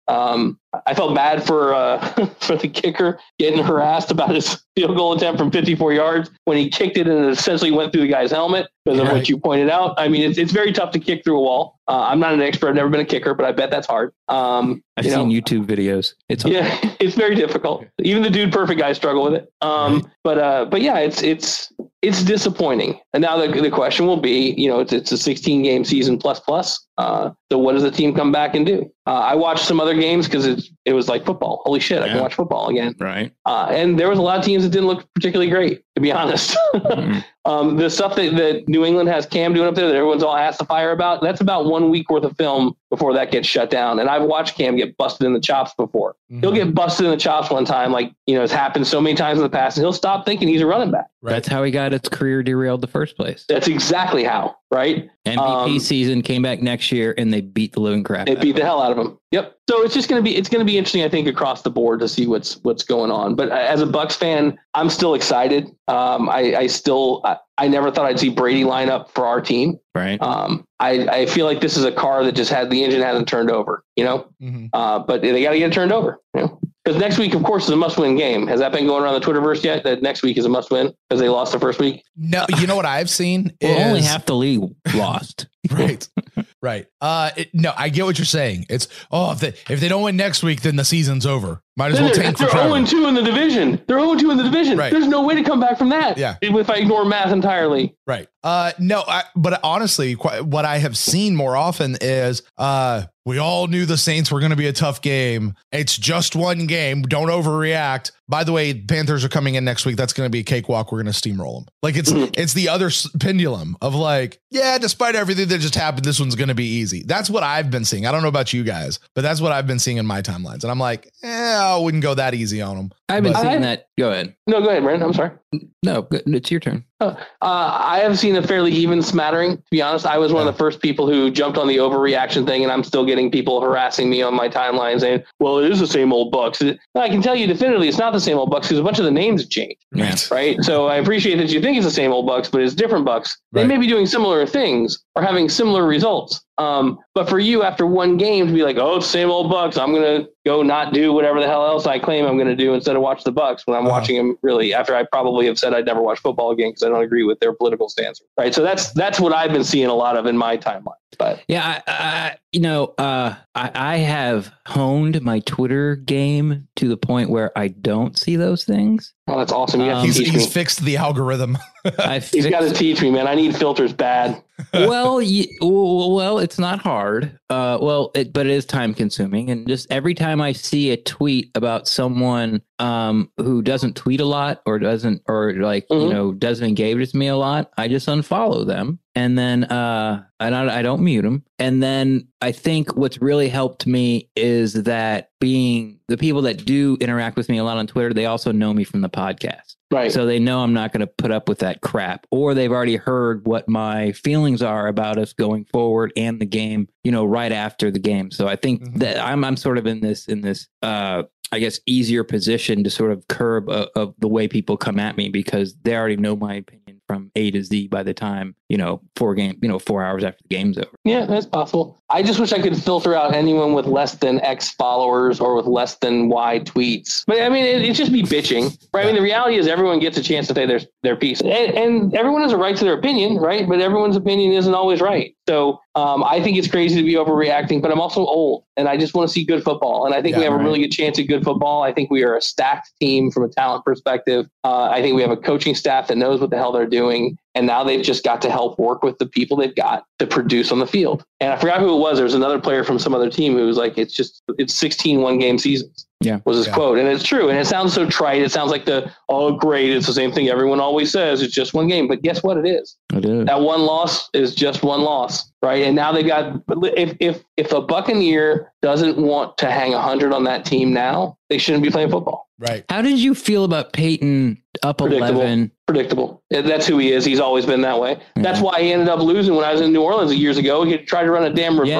Um, I felt bad for uh, for the kicker getting harassed about his field goal attempt from fifty-four yards when he kicked it and it essentially went through the guy's helmet because of Right. what you pointed out. I mean, it's it's very tough to kick through a wall. Uh, I'm not an expert. I've never been a kicker, but I bet that's hard. Um, I've you seen know, YouTube videos. It's yeah, it's very difficult. Even the dude perfect guys struggle with it. Um, Right. but uh, but yeah, it's it's it's disappointing. And now the the question will be, you know, it's it's a sixteen game season plus plus. Uh, so what does the team come back and do? Uh, I watched some other games because it it was like football. Holy shit, I Yeah. can watch football again. right. Uh, and there was a lot of teams that didn't look particularly great, to be honest. Mhm. um, the stuff that, that New England has Cam doing up there that everyone's all asked to fire about, that's about one week worth of film before that gets shut down. And I've watched Cam get busted in the chops before. He'll Mhm. get busted in the chops one time, like, you know, it's happened so many times in the past, and he'll stop thinking he's a running back. Right. That's how he got his career derailed the first place. That's exactly how, right? M V P Um, season, came back next year, and they beat the living crap. They out of beat the him. hell out of him. Yep. So it's just going to be it's going to be interesting, I think, across the board to see what's what's going on. But as a Bucs fan, I'm still excited. Um, I, I still I, I never thought I'd see Brady line up for our team. Right. Um, I, I feel like this is a car that just had the engine hasn't turned over, you know. Mhm. Uh, but they got to get it turned over, you know. Because next week, of course, is a must-win game. Has that been going around the Twitterverse yet? That next week is a must-win because they lost the first week. No, you know what I've seen Well, is only half the league lost. right, right. Uh, it, no, I get what you're saying. It's oh, if they if they don't win next week, then the season's over. Might as well They're, tank for they're Trevor. oh and two in the division. They're oh and two in the division. Right. There's no way to come back from that. Yeah. If I ignore math entirely. Right. Uh, no, I, but honestly, qu- what I have seen more often is uh, we all knew the Saints were going to be a tough game. It's just one game. Don't overreact. By the way, Panthers are coming in next week. That's going to be a cakewalk. We're going to steamroll them. Like it's Mhm. it's the other s- pendulum of like, yeah, despite everything that just happened, this one's going to be easy. That's what I've been seeing. I don't know about you guys, but that's what I've been seeing in my timelines. And I'm like, eh, I wouldn't go that easy on them. I've been But- seeing I- that. Go ahead. No, go ahead, Brandon. I'm sorry. No, go- it's your turn. Uh, I have seen a fairly even smattering, to be honest. I was one of the first people who jumped on the overreaction thing, and I'm still getting people harassing me on my timeline saying, well, it is the same old Bucks. I can tell you definitively it's not the same old Bucks because a bunch of the names have changed, Yeah. right? So I appreciate that you think it's the same old Bucks, but it's different Bucks. They Right. may be doing similar things or having similar results. Um, but for you, after one game, to be like, oh, it's the same old Bucks, I'm going to go not do whatever the hell else I claim I'm going to do instead of watch the Bucks when I'm Uh-huh. watching them really after I probably have said I'd never watch football again because I don't agree with their political stance. Right. So that's that's what I've been seeing a lot of in my timeline. But Yeah, I, I you know, uh, I, I have honed my Twitter game to the point where I don't see those things. oh, that's awesome. You got Um, to He's, teach he's me. fixed the algorithm. I've He's got to fixed- teach me, man. I need filters bad. well, y- well, it's not hard. Uh, well, it, but it is time consuming. And just every time I see a tweet about someone um, who doesn't tweet a lot or doesn't, or like, you Mhm. know, doesn't engage with me a lot, I just unfollow them. And then uh, and I, I don't mute them. And then I think what's really helped me is that being the people that do interact with me a lot on Twitter, they also know me from the podcast. Right. So they know I'm not going to put up with that crap, or they've already heard what my feelings are about us going forward and the game, you know, right after the game. So I think Mhm. that I'm I'm sort of in this in this uh I guess easier position to sort of curb uh, of the way people come at me because they already know my opinion from A to Z by the time, you know, four game, you know, four hours after the game's over. Yeah, that's possible. I just wish I could filter out anyone with less than X followers or with less than Y tweets. But I mean, it, it's just me bitching, right? I mean, the reality is everyone gets a chance to say their their piece, and, and everyone has a right to their opinion, right? But everyone's opinion isn't always right. So um, I think it's crazy to be overreacting, but I'm also old, and I just want to see good football. And I think Yeah, we have right. a really good chance at good football. I think we are a stacked team from a talent perspective. Uh, I think we have a coaching staff that knows what the hell they're doing. And now they've just got to help work with the people they've got to produce on the field. And I forgot who it was. There was another player from some other team who was like, it's just, it's sixteen one game seasons. Yeah. Was his Yeah. quote. And it's true. And it sounds so trite. It sounds like the, oh, great. It's the same thing everyone always says. It's just one game. But guess what it is? I do. That one loss is just one loss, right? And now they got, if if if a Buccaneer doesn't want to hang one hundred on that team now, they shouldn't be playing football. Right. How did you feel about Peyton up Predictable. eleven? Predictable. That's who he is. He's always been that way. That's Yeah. why he ended up losing when I was in New Orleans years ago. He tried to run a damn reverse,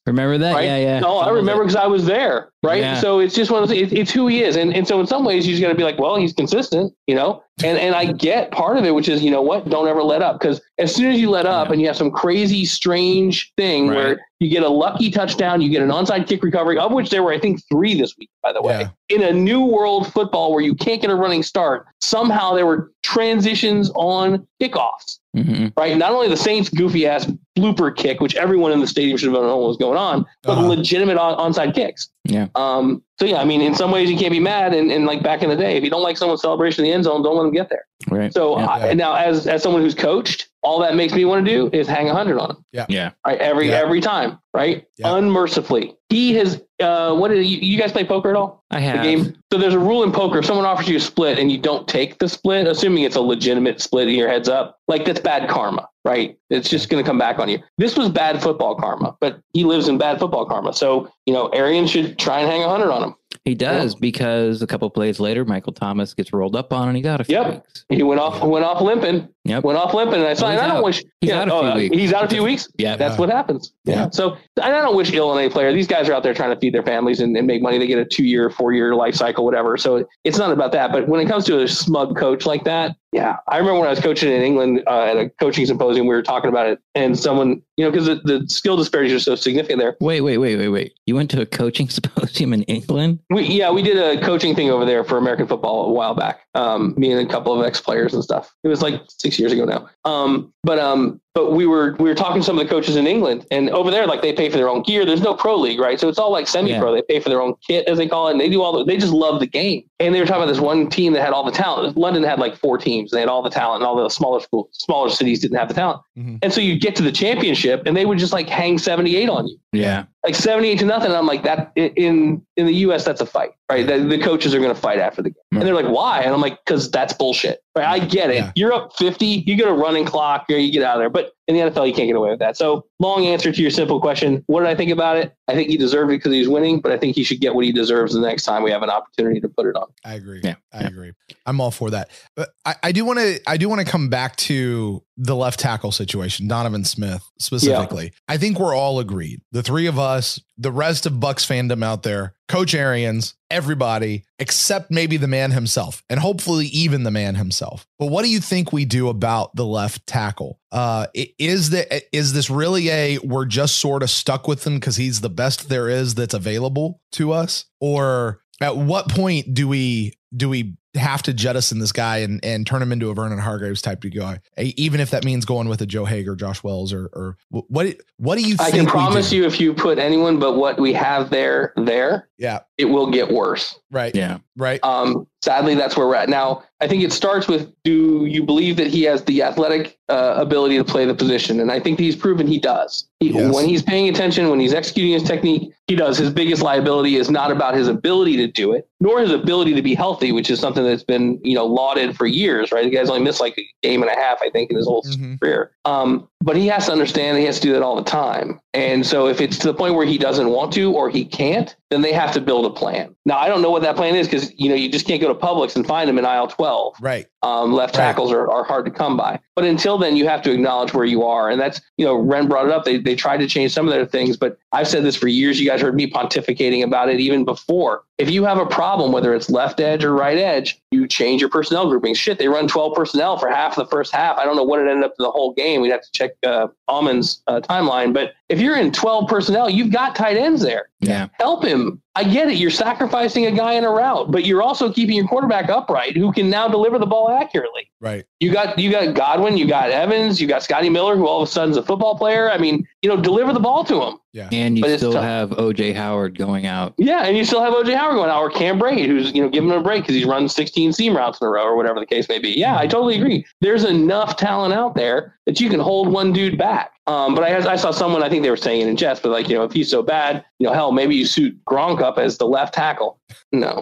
Remember that? Right? Yeah, yeah. No, I remember because I was there. Right. Yeah. So it's just one of those, it, it's who he is. And, and so in some ways you just got to be like, well, he's consistent, you know, and, and I get part of it, which is, you know what, don't ever let up. Because as soon as you let up Yeah. and you have some crazy, strange thing Right. where you get a lucky touchdown, you get an onside kick recovery, of which there were, I think, three this week, by the way, Yeah. in a new world football where you can't get a running start. Somehow there were transitions on kickoffs. Mhm. Right. Not only the Saints goofy ass blooper kick, which everyone in the stadium should have known what was going on, but Uh-huh. legitimate on- onside kicks. Yeah. Um, so yeah, I mean, in some ways you can't be mad. And, and like back in the day, if you don't like someone's celebration in the end zone, don't let them get there. Right. So yeah. I, now as, as someone who's coached, all that makes me want to do is hang a hundred on him. yeah. Right. Every, Yeah. every time. Right. Yeah. Unmercifully. He has, uh, what did you, you guys play poker at all? I The have. game. So there's a rule in poker. If someone offers you a split and you don't take the split, assuming it's a legitimate split in your heads up, like that's bad karma, right? It's just going to come back on you. This was bad football karma, but he lives in bad football karma. So, you know, Arian should try and hang a hundred on him. He does because a couple plays later, Michael Thomas gets rolled up on and he's out a few Yep. weeks. He went off, went off limping, Yep. went off limping. And I saw, Oh, and he's I don't out. wish He's yeah, out a oh, few uh, weeks. He's out a few weeks. Yeah. That's Yeah. what happens. Yeah. Yeah. So and I don't wish ill on any player. These guys are out there trying to feed their families and, and make money. They get a two year, four year life cycle, whatever. So it's not about that. But when it comes to a smug coach like that, yeah, I remember when I was coaching in England uh, at a coaching symposium, we were talking about it, and someone, you know, because the, the skill disparities are so significant there. Wait, wait, wait, wait, wait. You went to a coaching symposium in England? We yeah, we did a coaching thing over there for American football a while back. Um, me and a couple of ex players and stuff. It was like six years ago now. Um, but um, but we were we were talking to some of the coaches in England, and over there, like they pay for their own gear. There's no pro league, right? So it's all like semi-pro. Yeah. They pay for their own kit, as they call it, and they do all. The, they just love the game. And they were talking about this one team that had all the talent. London had like four teams. They had all the talent, and all the smaller schools, smaller cities didn't have the talent. Mhm. And so you get to the championship, and they would just like hang seventy-eight on you. Yeah. Like seventy-eight to nothing. And I'm like, that in in the U S, that's a fight, right? The, the coaches are going to fight after the game. And they're like, why? And I'm like, because that's bullshit. Right? I get it. Yeah. You're up fifty, you get a running clock, or you get out of there. But in the N F L, you can't get away with that. So long answer to your simple question. What did I think about it? I think he deserved it because he was winning, but I think he should get what he deserves the next time we have an opportunity to put it on. I agree. Yeah. I agree. I'm all for that. But I, I do want to, I do want to come back to the left tackle situation, Donovan Smith specifically. I think we're all agreed. The three of us, the rest of Bucks fandom out there, Coach Arians, everybody, except maybe the man himself, and hopefully even the man himself. But what do you think we do about the left tackle? Uh, i- is that is this really a we're just sort of stuck with him because he's the best there is that's available to us, or at what point do we do we have to jettison this guy and, and turn him into a Vernon Hargreaves type of guy, even if that means going with a Joe Hager, Josh Wells, or or what? What do you I think? can we promise do? you, if you put anyone but what we have there, there, Yeah. it will get worse. Right. Yeah. Right. Um, sadly, that's where we're at now. I think it starts with, do you believe that he has the athletic uh, ability to play the position? And I think he's proven he does. He, Yes. When he's paying attention, when he's executing his technique, he does. His biggest liability is not about his ability to do it, nor his ability to be healthy, which is something that's been, you know, lauded for years, right? The guy's only missed like a game and a half, I think, in his whole Mhm. career. Um, but he has to understand he has to do that all the time. And so if it's to the point where he doesn't want to or he can't, then they have to build a plan. Now, I don't know what that plan is because, you know, you just can't go to Publix and find them in aisle twelve. Right. Um, left Right. tackles are, are hard to come by. But until then, you have to acknowledge where you are. And that's, you know, Ren brought it up. They, they tried to change some of their things, but I've said this for years. You guys heard me pontificating about it even before. If you have a problem, whether it's left edge or right edge, you change your personnel grouping. Shit, they run twelve personnel for half the first half. I don't know what it ended up to the whole game. We'd have to check uh, Almond's uh, timeline. But if you're in twelve personnel, you've got tight ends there. Yeah. Help him. I get it. You're sacrificing a guy in a route, but you're also keeping your quarterback upright who can now deliver the ball accurately. Right. You got you got Godwin, you got Evans, you got Scotty Miller, who all of a sudden is a football player. I mean, you know, deliver the ball to him. Yeah. And you But it's still tough. have O J Howard going out. Yeah, and you still have O J Howard going out, or Cam Braid, who's, you know, giving him a break because he's run sixteen seam routes in a row or whatever the case may be. Yeah, I totally agree. There's enough talent out there that you can hold one dude back. Um, but I, I saw someone, I think they were saying it in jest, but like, you know, if he's so bad, you know, hell, maybe you suit Gronk up as the left tackle. No,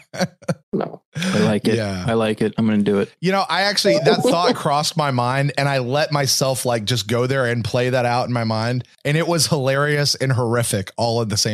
no. I like it. Yeah. I like it. I'm going to do it. You know, I actually, that thought crossed my mind and I let myself like just go there and play that out in my mind. And it was hilarious and horrific all at the same time.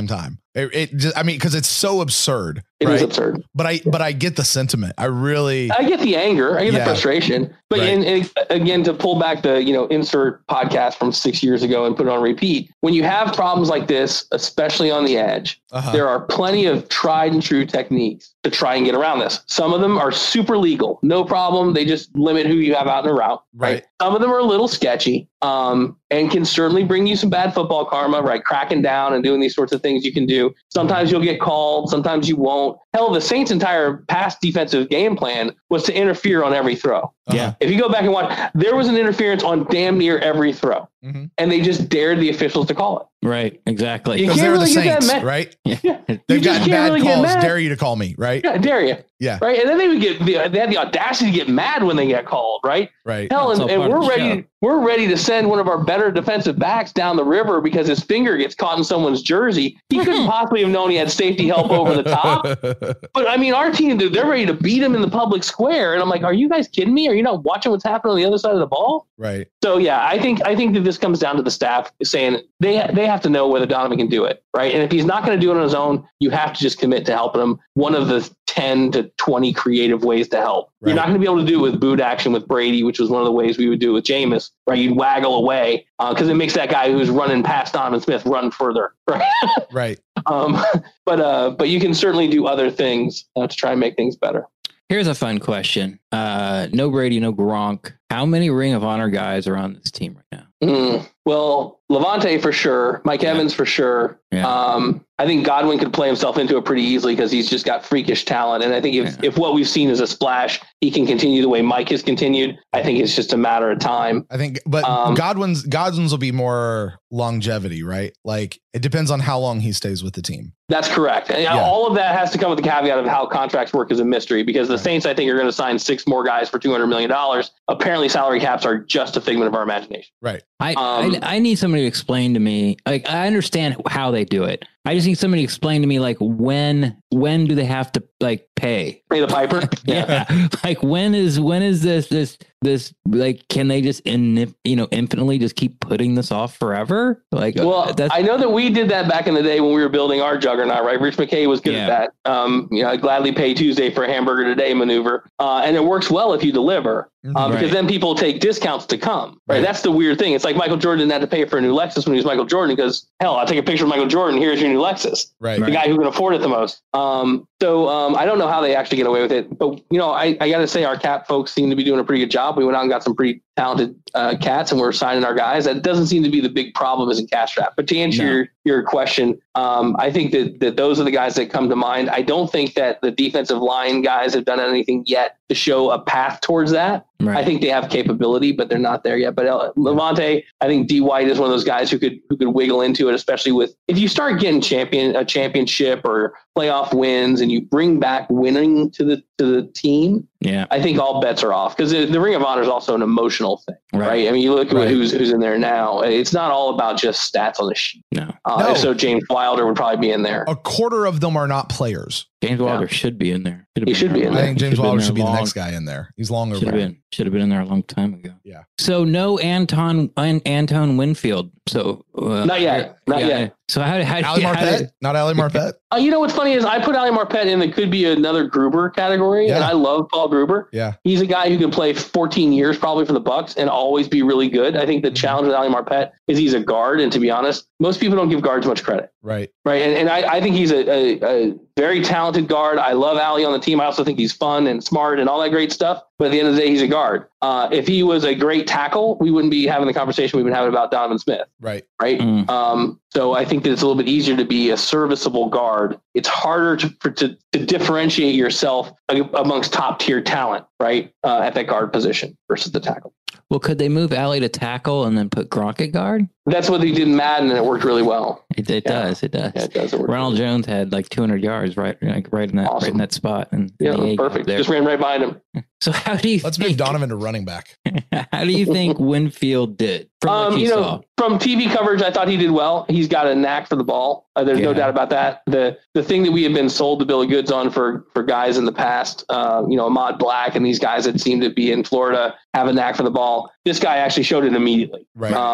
It, it just, I mean, because it's so absurd. It right? is absurd. But I, but I get the sentiment. I really, I get the anger. I get Yeah. the frustration. But Right. and, and again, to pull back the, you know, insert podcast from six years ago and put it on repeat. When you have problems like this, especially on the edge, uh-huh. there are plenty of tried and true techniques to try and get around this. Some of them are super legal, no problem. They just limit who you have out in a route. Right. Right. Some of them are a little sketchy, um, and can certainly bring you some bad football karma, right? Cracking down and doing these sorts of things you can do. Sometimes you'll get called. Sometimes you won't. Hell, the Saints' entire past defensive game plan was to interfere on every throw. Yeah. If you go back and watch, there was an interference on damn near every throw, Mm-hmm. and they just dared the officials to call it. Right. Exactly. You Because can't they're the really get that Saints, mad. right? Yeah. They've You just gotten can't bad really get calls. mad. Dare you to call me, right? Yeah, dare you. Yeah. Right. And then they would get the, they had the audacity to get mad when they get called, right? Right. Hell, That's and, all and part of we're the ready show. we're ready to send one of our better defensive backs down the river because his finger gets caught in someone's jersey. He couldn't possibly have known he had safety help over the top. But I mean, our team, dude, they're ready to beat him in the public square. And I'm like, are you guys kidding me? Are you not watching what's happening on the other side of the ball? Right. So yeah, I think I think that this comes down to the staff saying they they have to know whether Donovan can do it, right? And if he's not going to do it on his own, you have to just commit to helping him. One of the ten to twenty creative ways to help. Right. You're not going to be able to do it with boot action with Brady, which was one of the ways we would do it with Jameis, right? You'd waggle away because uh, it makes that guy who's running past Donovan Smith run further, right? Right. um, but uh, but you can certainly do other things uh, to try and make things better. Here's a fun question. Uh, no Brady, no Gronk. How many Ring of Honor guys are on this team right now? Mm, well, Levante for sure. Mike Yeah. Evans for sure. Yeah. Um, I think Godwin could play himself into it pretty easily because he's just got freakish talent. And I think if, Yeah. if what we've seen is a splash, he can continue the way Mike has continued. I think it's just a matter of time. I think, but Um, Godwin's Godwin's will be more longevity, right? Like it depends on how long he stays with the team. That's correct. And Yeah. all of that has to come with the caveat of how contracts work as a mystery because the Right. Saints, I think, are going to sign six more guys for two hundred million dollars. Apparently, salary caps are just a figment of our imagination. Right. I, Um, I I need somebody to explain to me. Like I understand how they do it. I just need somebody to explain to me like when when do they have to like pay? Pay the piper. Yeah. Like when is when is this this this like can they just in you know infinitely just keep putting this off forever? Like Well, that's I know that we did that back in the day when we were building our juggernaut, right? Rich McKay was good Yeah. at that. Um, you know, I'd gladly pay Tuesday for a hamburger today maneuver. Uh, and it works well if you deliver. Uh, because Right. then people take discounts to come, right? Right. That's the weird thing. It's like Michael Jordan didn't have to pay for a new Lexus when he was Michael Jordan because, hell, I'll take a picture of Michael Jordan. Here's your new Lexus. Right. The guy who can afford it the most. Um, so um, I don't know how they actually get away with it. But, you know, I, I got to say our cap folks seem to be doing a pretty good job. We went out and got some pretty talented uh, cats and we're signing our guys. That doesn't seem to be the big problem as in cash trap. But to answer No. your, your question, um, I think that, that those are the guys that come to mind. I don't think that the defensive line guys have done anything yet to show a path towards that. right. I think they have capability, but they're not there yet. But uh, Levante, I think D White is one of those guys who could who could wiggle into it, especially with if you start getting champion a championship or playoff wins, and you bring back winning to the to the team. yeah. I think all bets are off because the, the Ring of Honor is also an emotional thing, right? Right. I mean, you look at Right. who's who's in there now. It's not all about just stats on the sheet. No. Uh, No. If so, James Wilder would probably be in there. A quarter of them are not players. James Wilder Yeah. should be in there. He should be in I there. think James Should've been Wilder there should be the long- next guy in there. He's long Should have over. been should have been in there a long time ago. Yeah. So no Anton An, Anton Winfield. So uh, Not yet. Not yet. So how how, Ali how, Marpet, not Ali Marpet. Uh, you know what's funny is I put Ali Marpet in that could be another Gruber category, Yeah. and I love Paul Gruber. Yeah. He's a guy who can play fourteen years probably for the Bucks and always be really good. I think the challenge with Ali Marpet is he's a guard, and to be honest, most people don't give guards much credit, Right. right? And, and I, I think he's a, a, a very talented guard. I love Ali on the team. I also think he's fun and smart and all that great stuff. But at the end of the day, he's a guard. Uh, if he was a great tackle, we wouldn't be having the conversation we've been having about Donovan Smith, Right. right? Mm. Um, so I think that it's a little bit easier to be a serviceable guard. It's harder to for, to, to differentiate yourself amongst top tier talent, right? Uh, at that guard position versus the tackle. Well, could they move Allie to tackle and then put Gronk at guard? That's what they did in Madden, and it worked really well. It, it Yeah. does. It does. Yeah, it does. It worked Ronald really Jones had like two hundred yards, right, like right in that, right Awesome. in that spot, and well. and the Yeah, A gap perfect. there. Just ran right behind him. So how do you Let's think, move Donovan to running back. How do you think Winfield did from what Um, you, you know, saw? from T V coverage, I thought he did well. He's got a knack for the ball. Uh, there's no Yeah. doubt about that. The the thing that we have been sold the bill of goods on for for guys in the past, uh, you know, Ahmad Black and these guys that seem to be in Florida have a knack for the ball. This guy actually showed it immediately. Right. Um,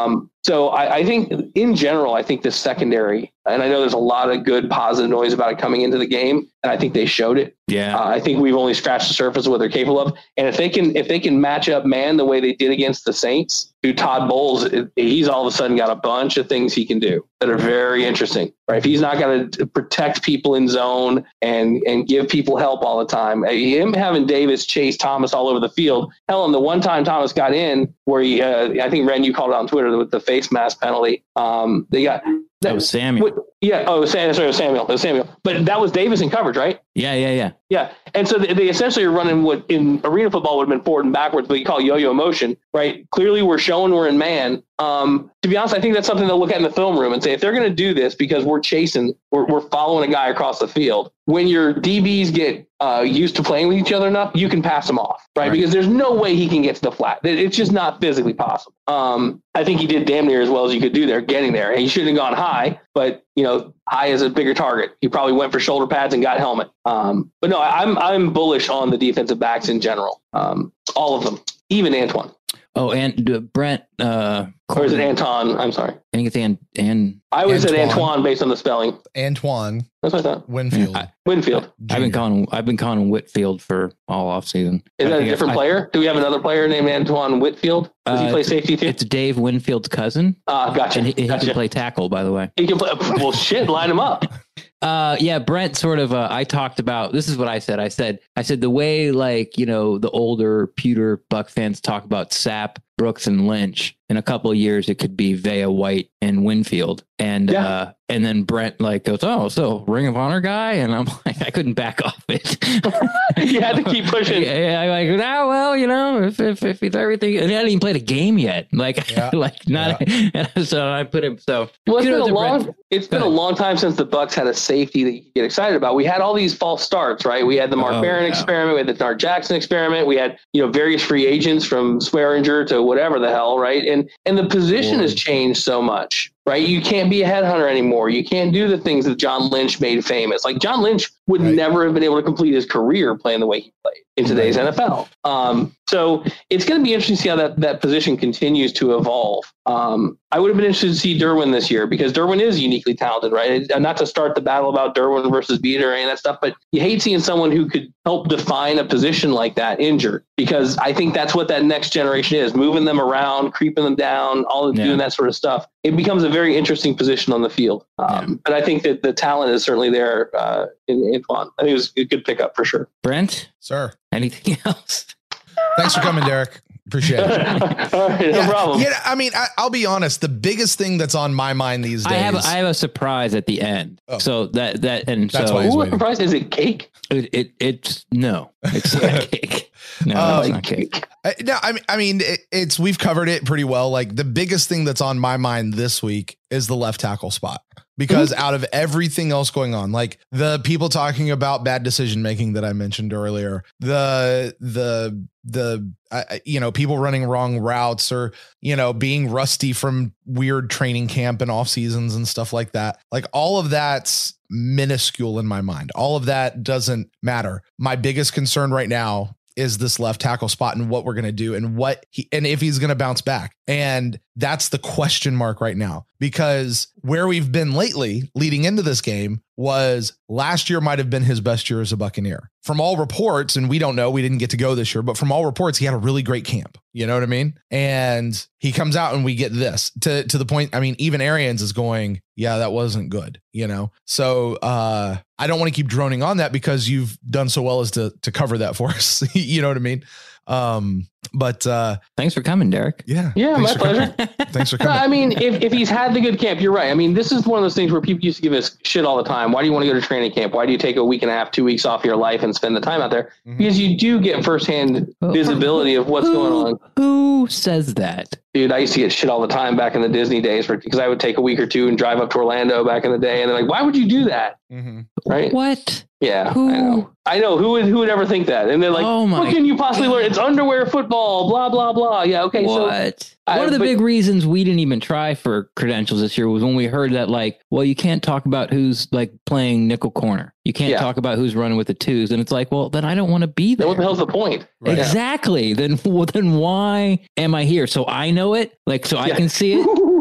So I, I think in general, I think the secondary, and I know there's a lot of good positive noise about it coming into the game, and I think they showed it. Yeah. Uh, I think we've only scratched the surface of what they're capable of. And if they can, if they can match up man the way they did against the Saints, who Todd Bowles, he's all of a sudden got a bunch of things he can do that are very interesting, right? If he's not going to protect people in zone and, and give people help all the time, him having Davis chase Thomas all over the field. Hell, and the one time Thomas got in where he, uh, I think Ren, you called it on Twitter with the face mask penalty. Um, they got, That was Samuel. Yeah. Oh, sorry, it was Samuel. It was Samuel. But that was Davis in coverage, right? Yeah, yeah, yeah. Yeah. And so they, they essentially are running what in arena football would have been forward and backwards, but you call yo-yo motion, right? Clearly we're showing we're in man. Um, to be honest, I think that's something they'll look at in the film room and say, if they're going to do this because we're chasing, we're, we're following a guy across the field, when your D Bs get uh, used to playing with each other enough, you can pass them off, right? right? Because there's no way he can get to the flat. It's just not physically possible. Um, I think he did damn near as well as you could do there, getting there. And he shouldn't have gone high, but you know, high is a bigger target. He probably went for shoulder pads and got helmet. Um, but no, I'm I'm bullish on the defensive backs in general. Um, all of them, even Antoine. Oh, and uh, Brent. Uh, or is it Anton? I'm sorry. I think it's An- and I would say Antoine based on the spelling. Antoine. That's what I thought. Winfield. I, Winfield. I've been calling. I've been calling him Whitfield for all off season. Is that a different I, player? Do we have another player named Antoine Whitfield? Does uh, he play safety too? It's Dave Winfield's cousin. Ah, uh, gotcha. And he, he gotcha. can play tackle, by the way. He can play. Well, shit, line him up. Uh, yeah, Brent sort of, uh, I talked about, this is what I said. I said, I said, the way like, you know, the older pewter Buck fans talk about Sapp, Brooks and Lynch, in a couple of years, it could be Vea, White and Winfield. And, yeah. uh, and then Brent like goes, oh, so Ring of Honor guy. And I'm like, I couldn't back off it. You had to keep pushing. Yeah, I'm like, oh, well, you know, if, if, if it's everything, and he hadn't even played a game yet. Like, yeah. like not, yeah. So I put him, so. Well, it's been a long, it's been a long time since the Bucks had a safety that you could get excited about. We had all these false starts, right? We had the Mark oh, Barron yeah. experiment, we had the Dart Jackson experiment, we had, you know, various free agents from Swearinger to whatever the hell, right? And and the position Boy. has changed so much, right? You can't be a headhunter anymore. You can't do the things that John Lynch made famous. Like John Lynch would right. never have been able to complete his career playing the way he played in today's right. N F L. Um, so it's going to be interesting to see how that, that position continues to evolve. Um, I would have been interested to see Derwin this year because Derwin is uniquely talented, right? And not to start the battle about Derwin versus Beater or any of that stuff, but you hate seeing someone who could help define a position like that injured, because I think that's what that next generation is, moving them around, creeping them down, all of yeah. doing that sort of stuff. It becomes a very interesting position on the field. Um, yeah. But I think that the talent is certainly there uh, in Antoine. I think it was a good pickup for sure. Brent? Sir. Anything else? Thanks for coming, Derek. Appreciate it. All right, no yeah, problem. Yeah, I mean, I, I'll be honest. The biggest thing that's on my mind these days. I have, I have a surprise at the end. Oh. So that that and that's so why he's Ooh, waiting. Surprise? Is it cake? It, it it's no, it's not cake. No, um, it's not cake. I, no, I mean, I mean, it, it's we've covered it pretty well. Like the biggest thing that's on my mind this week is the left tackle spot. Because mm-hmm. out of everything else going on, like the people talking about bad decision making that I mentioned earlier, the the the uh, you know, people running wrong routes, or you know, being rusty from weird training camp and off seasons and stuff like that, like all of that's minuscule in my mind. All of that doesn't matter. My biggest concern right now is this left tackle spot and what we're going to do and what he, and if he's going to bounce back. And that's the question mark right now, because where we've been lately leading into this game was last year might have been his best year as a Buccaneer from all reports. And we don't know, we didn't get to go this year, but from all reports, he had a really great camp. You know what I mean? And he comes out and we get this to, to the point. I mean, even Arians is going, yeah, that wasn't good, you know? So uh, I don't want to keep droning on that because you've done so well as to, to cover that for us. You know what I mean? Um, but uh, thanks for coming, Derek. Yeah. Yeah, my pleasure. Thanks for coming. No, I mean, if, if he's had the good camp, you're right. I mean, this is one of those things where people used to give us shit all the time. Why do you want to go to training camp? Why do you take a week and a half, two weeks off your life and spend the time out there? Mm-hmm. Because you do get firsthand visibility of what's who, going on. Who says that? Dude, I used to get shit all the time back in the Disney days because I would take a week or two and drive up to Orlando back in the day. And they're like, why would you do that? Mm-hmm. Right? What? Yeah, who? I know. I know. Who would who would ever think that? And they're like, oh what can you possibly learn? It's underwear football, blah, blah, blah. Yeah, okay. What? So One I, of the but, big reasons we didn't even try for credentials this year was when we heard that, like, well, you can't talk about who's like playing nickel corner. You can't yeah. talk about who's running with the twos. And it's like, well, then I don't want to be there. Then what the hell's the point? Right. Exactly. Yeah. Then, well, then why am I here? So I know it, like, so yeah. I can see it.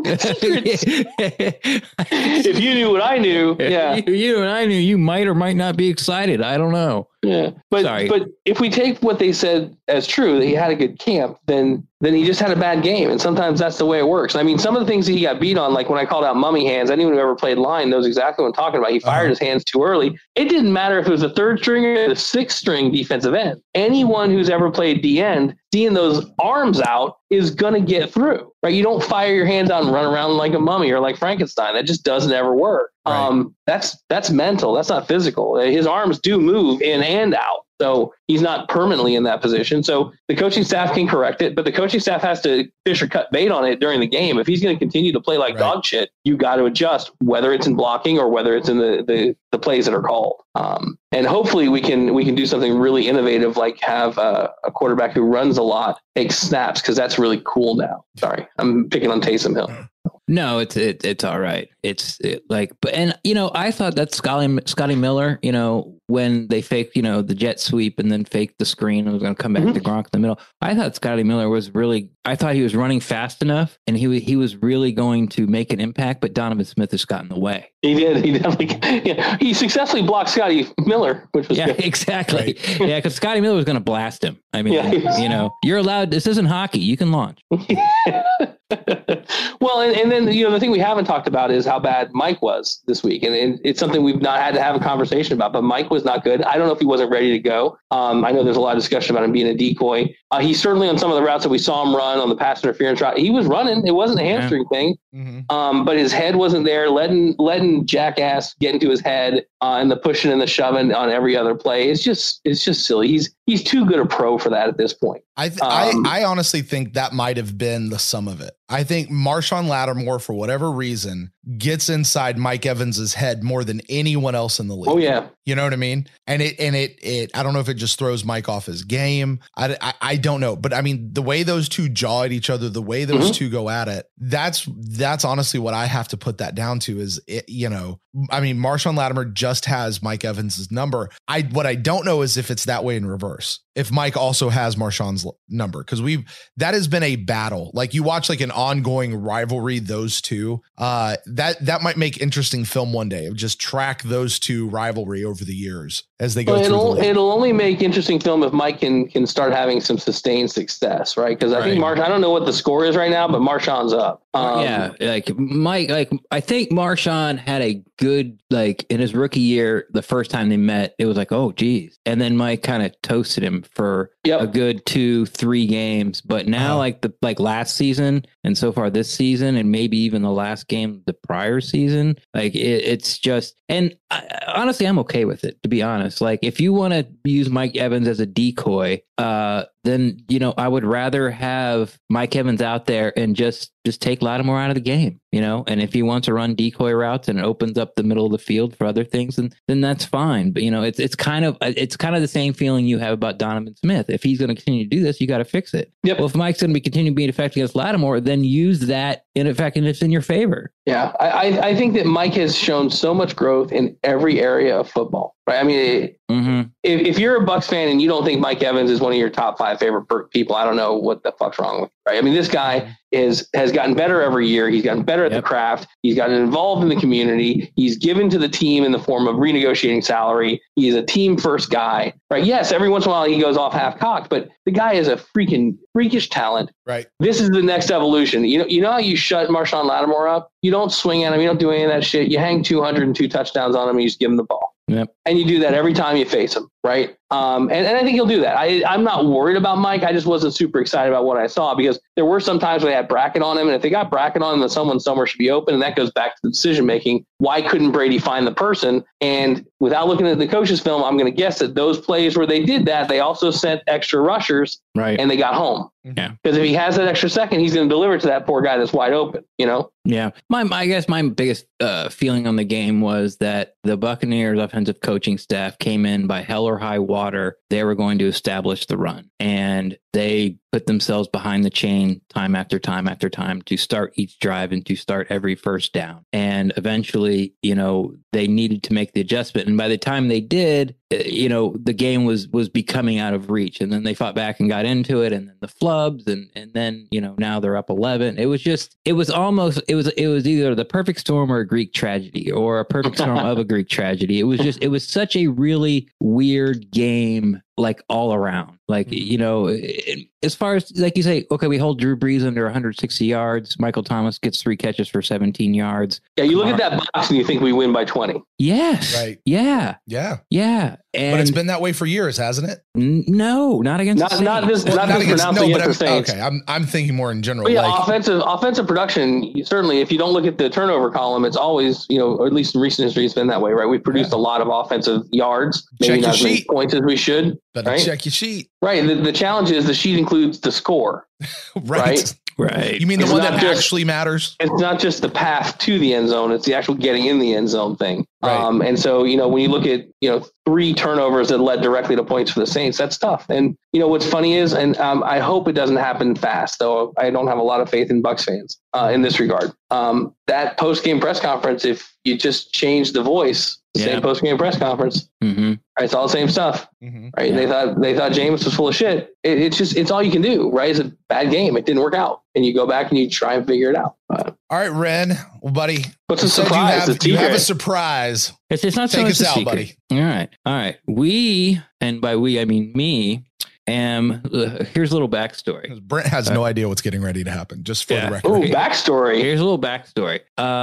secrets. If you knew what I knew, yeah. You, you and I knew, you might or might not be excited. I don't know. Yeah. But Sorry. but if we take what they said as true, that he had a good camp, then then he just had a bad game. And sometimes that's the way it works. I mean, some of the things that he got beat on, like when I called out mummy hands, anyone who ever played line knows exactly what I'm talking about. He fired uh-huh. his hands too early. It didn't matter if it was a third stringer or the sixth string defensive end. Anyone who's ever played D end, seeing those arms out is going to get through, right? You don't fire your hands out and run around like a mummy or like Frankenstein. That just doesn't ever work. Right. Um, that's that's mental. That's not physical. His arms do move in and out. So he's not permanently in that position. So the coaching staff can correct it, but the coaching staff has to fish or cut bait on it during the game. If he's going to continue to play like right. dog shit, you got to adjust, whether it's in blocking or whether it's in the, the, the plays that are called. Um, and hopefully we can we can do something really innovative, like have a, a quarterback who runs a lot, takes snaps, because that's really cool now. Sorry, I'm picking on Taysom Hill. No, it's it, it's all right. It's it, like, but and you know, I thought that Scotty Scotty Miller, you know, when they faked, you know, the jet sweep and then faked the screen and was going to come back mm-hmm. to Gronk in the middle. I thought Scotty Miller was really. I thought he was running fast enough, and he he was really going to make an impact. But Donovan Smith has gotten in the way. He did. He definitely. Yeah, he successfully blocked Scotty Miller, which was yeah, good. exactly. Right. Yeah, because Scotty Miller was going to blast him. I mean, yeah, you know, you're allowed. This isn't hockey. You can launch. Well, and, and then, you know, the thing we haven't talked about is how bad Mike was this week. And, and it's something we've not had to have a conversation about, but Mike was not good. I don't know if he wasn't ready to go. Um, I know there's a lot of discussion about him being a decoy. Uh, he certainly, on some of the routes that we saw him run on the pass interference route, he was running. It wasn't a hamstring yeah. thing, mm-hmm. um, but his head wasn't there, letting, letting jackass get into his head uh, and the pushing and the shoving on every other play. It's just, it's just silly. He's, he's too good a pro for that at this point. I, th- um, I I honestly think that might have been the sum of it. I think Marshawn Lattimore, for whatever reason, gets inside Mike Evans's head more than anyone else in the league. Oh yeah, you know what I mean. And it and it it I don't know if it just throws Mike off his game. I I, I don't know, but I mean the way those two jaw at each other, the way those mm-hmm. two go at it, that's that's honestly what I have to put that down to. Is it, you know, I mean Marshawn Lattimore just has Mike Evans's number. I what I don't know is if it's that way in reverse. If Mike also has Marshawn's number, because we've that has been a battle. Like you watch like an ongoing rivalry, those two. Uh, that that might make interesting film one day. Just track those two rivalry over the years as they go. Well, through it'll the league. It'll only make interesting film if Mike can can start having some sustained success, right? Because I right. think Marsh. I don't know what the score is right now, but Marshawn's up. Um, yeah, like Mike. Like I think Marshawn had a good like in his rookie year. The first time they met, it was like, oh geez, and then Mike kind of toasted him for yep. a good two, three games. But now, uh-huh. like the like last season, and so far this season, and maybe even the last game the prior season, like it, it's just. And I, honestly, I'm okay with it, to be honest. Like if you want to use Mike Evans as a decoy, uh, then you know I would rather have Mike Evans out there and just just take Lattimore out of the game, you know. And if he wants to run decoy routes and it opens up the middle of the field for other things, then then that's fine. But you know, it's it's kind of it's kind of the same feeling you have about Donovan Smith. If he's going to continue to do this, you got to fix it. Yep. Well, if Mike's going to be continuing being effective against Lattimore, then use that in effectiveness in your favor. Yeah, I I think that Mike has shown so much growth in every area of football. Right. I mean, mm-hmm. if, if you're a Bucs fan and you don't think Mike Evans is one of your top five favorite people, I don't know what the fuck's wrong with you. Right. I mean, this guy is has gotten better every year. He's gotten better at yep. the craft. He's gotten involved in the community. He's given to the team in the form of renegotiating salary. He's a team first guy. Right. Yes. Every once in a while he goes off half cocked, but the guy is a freaking freakish talent. Right. This is the next evolution. You know, you know how you shut Marshawn Lattimore up? You don't swing at him. You don't do any of that shit. You hang two hundred two touchdowns on him and you just give him the ball. Yep. And you do that every time you face him, right? Um, and, and I think he'll do that. I, I'm not worried about Mike. I just wasn't super excited about what I saw because there were some times where they had bracket on him. And if they got bracket on him, then someone somewhere should be open. And that goes back to the decision making. Why couldn't Brady find the person? And without looking at the coach's film, I'm going to guess that those plays where they did that, they also sent extra rushers right. and they got home. Yeah. Because if he has that extra second, he's going to deliver to that poor guy that's wide open, you know? Yeah. My, my I guess my biggest uh, feeling on the game was that the Buccaneers offensive coaching staff came in by hell or high water. They were going to establish the run. And they put themselves behind the chain time after time after time to start each drive and to start every first down. And eventually, you know, they needed to make the adjustment. And by the time they did, you know, the game was was becoming out of reach. And then they fought back and got into it. And then the flubs, and and then, you know, now they're up eleven. It was just, it was almost, it was it was either the perfect storm or a Greek tragedy, or a perfect storm of a Greek tragedy. It was just, it was such a really weird game, like all around. Like, you know, it, as far as, like you say, okay, we hold Drew Brees under one hundred sixty yards. Michael Thomas gets three catches for seventeen yards. Yeah, you look at that box and you think we win by twenty. Yes. Right. Yeah. Yeah. Yeah. And But it's been that way for years, hasn't it? n- no, not against Not the Saints. not this Well, not, not this against- pronouncing no, against the but I'm, Saints. okay, I'm I'm thinking more in general. But yeah, like, offensive offensive production. you- Certainly, if you don't look at the turnover column, it's always, you know, or at least in recent history, it's been that way, right? We've produced Yeah. a lot of offensive yards, maybe Check your not as many sheet. points as we should. better right? check your sheet. Right. The, the challenge is the sheet includes the score. Right. Right. Right. You mean the It's one not that just- actually matters? It's not just the path to the end zone; it's the actual getting in the end zone thing. Right. Um, and so, you know, when you look at, you know, three turnovers that led directly to points for the Saints, that's tough. And you know what's funny is, and um, I hope it doesn't happen fast, though I don't have a lot of faith in Bucs fans uh, in this regard. Um, that post game press conference, if you just change the voice, the Yeah. same post game press conference, Mm-hmm. right? It's all the same stuff. Mm-hmm. Right. Yeah. They thought they thought James was full of shit. It, it's just it's all you can do, right? It's a bad game. It didn't work out. And you go back and you try and figure it out. Uh, All right, Ren, well, buddy. what's a you said surprise? You have, It's a you have a secret. surprise. It's, it's not so Take much us a out, secret. buddy. All right. All right. We, and by we, I mean me, am, uh, here's a little backstory. Brent has no idea what's getting ready to happen, just for Yeah. the record. Ooh, backstory. Here's a little backstory.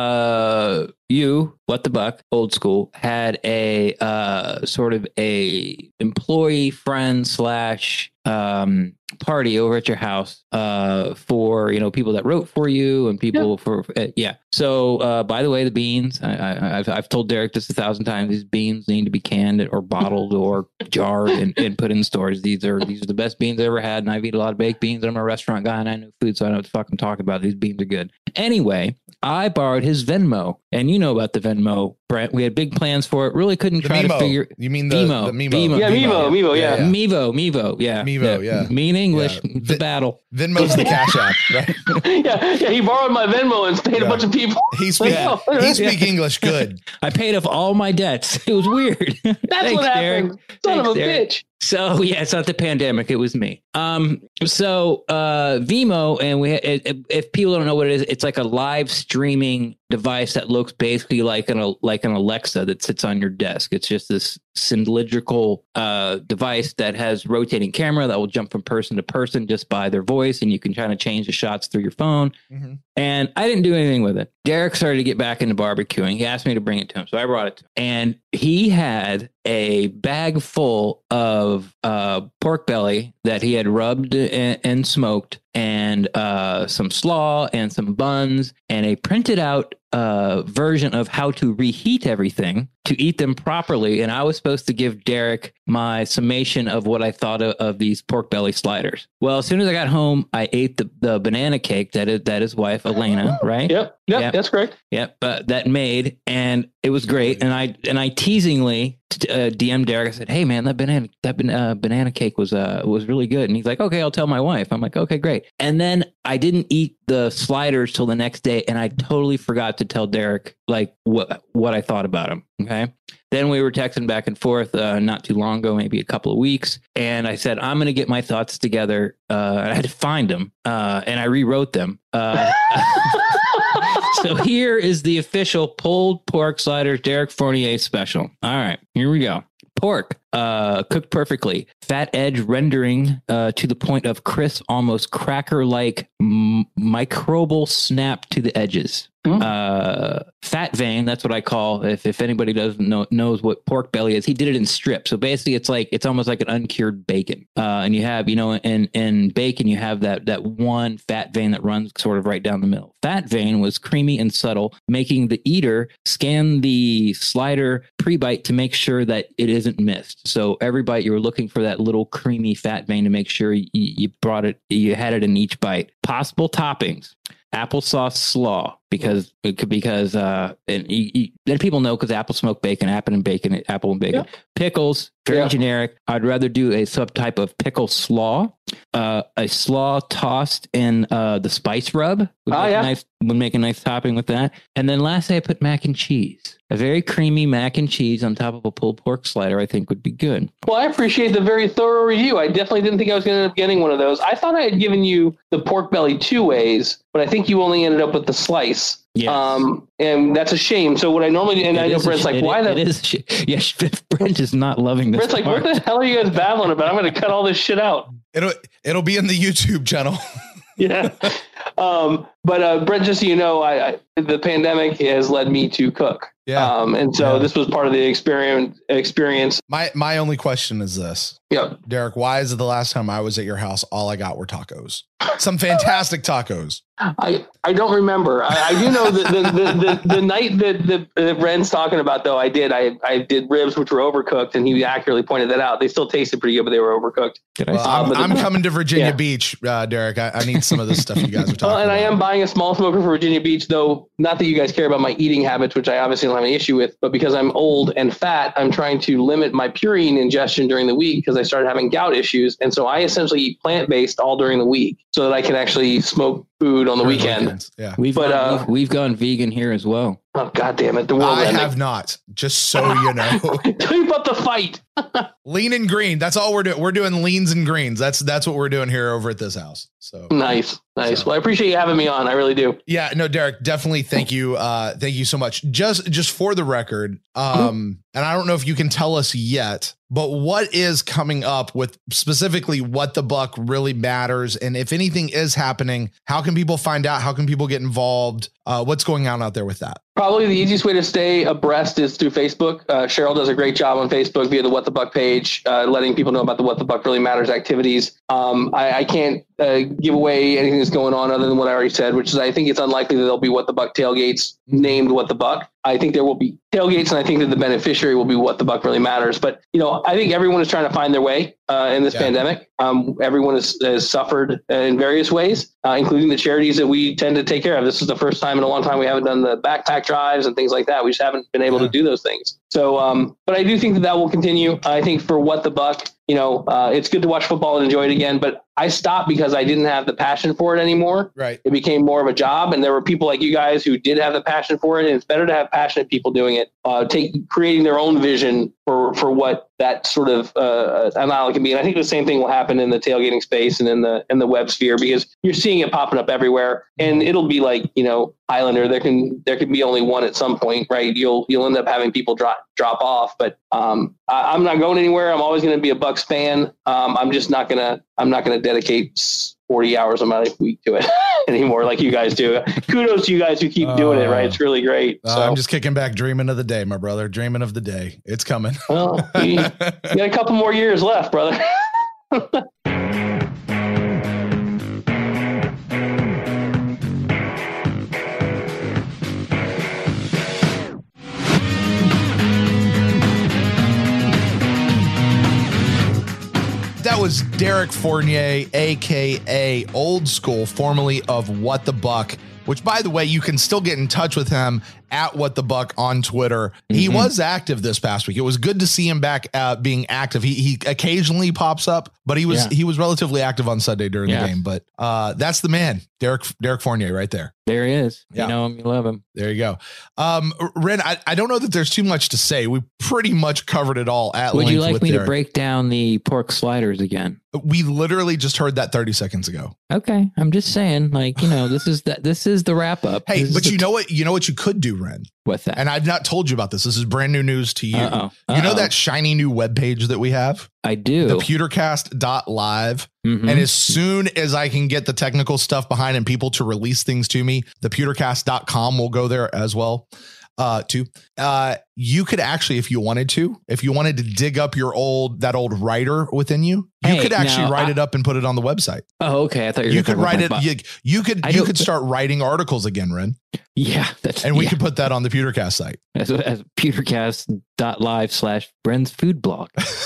Uh, you, What the Buck, old school, had a uh, sort of a employee friend slash um, party over at your house uh, for, you know, people that wrote for you and people for, uh, yeah. So, uh, by the way, the beans, I, I, I've, I've told Derek this a thousand times, these beans need to be canned or bottled or jarred and, and put in stores. These are, these are the best beans I ever had. And I've eaten a lot of baked beans. I'm a restaurant guy and I know food, so I know what to fucking talk about. These beans are good. Anyway, I borrowed his Venmo, and you know about the Venmo, Brent. We had big plans for it. Really couldn't The try Mimo. to figure. You mean the Mimo. the Mimo? Mimo. Yeah, Mevo, Mevo, yeah. Mevo, Mevo, yeah, Mevo, yeah. Me in English, Yeah. the battle. Venmo's the cash app, right? yeah, yeah. He borrowed my Venmo and paid Yeah. a bunch of people. He speak, Yeah. he speak English good. I paid off all my debts. It was weird. That's Thanks, what Derek. happened. Son Thanks, of a Derek. bitch. So yeah, it's not the pandemic. It was me. Um, so uh, Vimo, and we if, if people don't know what it is, it's like a live streaming device that looks basically like an like an Alexa that sits on your desk. It's just this cylindrical uh, device that has rotating camera that will jump from person to person just by their voice, and you can kind of change the shots through your phone. Mm-hmm. And I didn't do anything with it. Derek started to get back into barbecuing. He asked me to bring it to him, so I brought it to him. And he had a bag full of uh, pork belly that he had rubbed and, and smoked, and uh, some slaw and some buns, and a printed out uh, version of how to reheat everything to eat them properly. And I was supposed to give Derek my summation of what I thought of, of these pork belly sliders. Well, as soon as I got home, I ate the, the banana cake that is, that his wife, Elena, right? Yep, yep, Yep. that's correct. Yep, uh, that made, and it was great. And I and I teasingly uh, D M'd Derek. I said, "Hey man, that banana that ban- uh, banana cake was uh was really good." And he's like, "Okay, I'll tell my wife." I'm like, "Okay, great." And then I didn't eat the sliders till the next day, and I totally forgot to tell Derek like what what I thought about him. Okay. Then we were texting back and forth uh, not too long ago, maybe a couple of weeks. And I said, I'm going to get my thoughts together. Uh, I had to find them uh, and I rewrote them. Uh, so here is the official pulled pork sliders Derek Fournier special. All right, here we go. Pork, uh, cooked perfectly. Fat edge rendering uh, to the point of crisp, almost cracker-like m- microbial snap to the edges. Mm. Uh, fat vein, that's what I call, if, if anybody doesn't know, knows what pork belly is, he did it in strips. So basically it's like, it's almost like an uncured bacon. Uh, and you have, you know, in, in bacon, you have that, that one fat vein that runs sort of right down the middle. Fat vein was creamy and subtle, making the eater scan the slider pre-bite to make sure that it isn't missed. So every bite you were looking for that little creamy fat vein to make sure you, you brought it, you had it in each bite. Possible toppings: applesauce slaw, because it could, because uh, and you, you, let people know because apple smoked bacon, apple and bacon, apple and bacon, yeah. pickles, very yeah. generic. I'd rather do a subtype of pickle slaw, uh, a slaw tossed in uh, the spice rub. Would oh make yeah, a nice, would make a nice topping with that. And then lastly, I put mac and cheese. A very creamy mac and cheese on top of a pulled pork slider, I think, would be good. Well, I appreciate the very thorough review. I definitely didn't think I was going to end up getting one of those. I thought I had given you the pork belly two ways, but I think you only ended up with the slice. Yes. Um, and that's a shame. So what I normally, and it I know Brent's like, it, why it, the? It is. Yes, Brent is not loving this. Brent's like, part. what the hell are you guys babbling about? I'm going to cut all this shit out. It'll it'll be in the YouTube channel. Yeah. Um, but uh, Brent, just so you know, I, I the pandemic has led me to cook. Yeah. Um, and so yeah. this was part of the experience. Experience. My my only question is this. Yep. Derek, why is it the last time I was at your house, all I got were tacos? Some fantastic tacos. I, I don't remember. I, I do know that the, the, the, the night that the, the Bren's talking about, though, I did. I I did ribs, which were overcooked, and he accurately pointed that out. They still tasted pretty good, but they were overcooked. Well, I'm, uh, I'm the, coming to Virginia yeah. Beach, uh, Derek. I, I need some of this stuff you guys are talking well, and about. I am buying a small smoker for Virginia Beach, though. Not that you guys care about my eating habits, which I obviously don't have an issue with, but because I'm old and fat, I'm trying to limit my purine ingestion during the week because I started having gout issues. And so I essentially eat plant-based all during the week so that I can actually smoke food on the During weekend. Weekends. Yeah. We've, but, gone, uh, we've, we've gone vegan here as well. Oh, God damn it. The world I ending. have not, just so you know. Tell me about the fight. Lean and green. That's all we're doing. We're doing leans and greens. That's that's what we're doing here over at this house. So nice. Nice. So. Well, I appreciate you having me on. I really do. Yeah, no, Derek, definitely. Thank you. Uh, thank you so much. Just, just for the record. Um, and I don't know if you can tell us yet, but what is coming up with specifically What the Buck really matters? And if anything is happening, how can people find out? How can people get involved? Uh, what's going on out there with that? Probably the easiest way to stay abreast is through Facebook. Uh, Cheryl does a great job on Facebook via the What the Buck page, uh, letting people know about the What the Buck Really Matters activities. Um, I, I can't uh, give away anything that's going on other than what I already said, which is I think it's unlikely that there'll be What the Buck tailgates named What the Buck. I think there will be tailgates, and I think that the beneficiary will be What the Buck Really Matters. But, you know, I think everyone is trying to find their way uh, in this yeah. pandemic. Um, everyone has, has suffered uh, in various ways, uh, including the charities that we tend to take care of. This is the first time in a long time we haven't done the backpack drives and things like that. We just haven't been able yeah. to do those things. So, um, but I do think that that will continue. I think for What the Buck, you know, uh, it's good to watch football and enjoy it again, but I stopped because I didn't have the passion for it anymore. Right. It became more of a job, and there were people like you guys who did have the passion for it. And it's better to have passionate people doing it, uh, take creating their own vision for, for what that sort of uh, analogy can be. And I think the same thing will happen in the tailgating space and in the in the web sphere, because you're seeing it popping up everywhere, and it'll be like, you know, Highlander. There can there can be only one at some point, right? You'll you'll end up having people drop drop off, but um, I, I'm not going anywhere. I'm always going to be a Bucks fan. Um, I'm just not gonna I'm not gonna dedicate forty hours of my week to it anymore like you guys do. Kudos to you guys who keep uh, doing it, right? It's really great. Uh, so. I'm just kicking back, dreaming of the day, my brother. Dreaming of the day. It's coming. Well, you, you got a couple more years left, brother. That was Derek Fournier, a k a. Old School, formerly of What the Buck, which, by the way, you can still get in touch with him at What the Buck on Twitter. Mm-hmm. He was active this past week. It was good to see him back uh, being active. He he occasionally pops up, but he was yeah. he was relatively active on Sunday during yeah. the game. But uh, that's the man, Derek Derek Fournier, right there. There he is. Yeah. You know him, you love him. There you go. Um, Ren, I, I don't know that there's too much to say. We pretty much covered it all at Would length. you like with me Derek. to break down the pork sliders again? We literally just heard that thirty seconds ago. Okay, I'm just saying, like, you know, this is that this is the wrap up. Hey, this but you the, know what? You know what you could do, Ren? What's that? And I've not told you about this. This is brand new news to you. Uh-oh. Uh-oh. You know that shiny new webpage that we have? I do. The pewtercast dot live. Mm-hmm. And as soon as I can get the technical stuff behind and people to release things to me, the pewtercast dot com will go there as well. Uh, too. Uh, you could actually, if you wanted to, if you wanted to dig up your old, that old writer within you, you hey, could actually no, write I, it up and put it on the website. Oh, okay. I thought you, were you could write it. Bu- you, you could, I you could start writing articles again, Ren. Yeah. That's, and we yeah. could put that on the Pewtercast site. As, as pewtercast dot live slash Bren's food blog.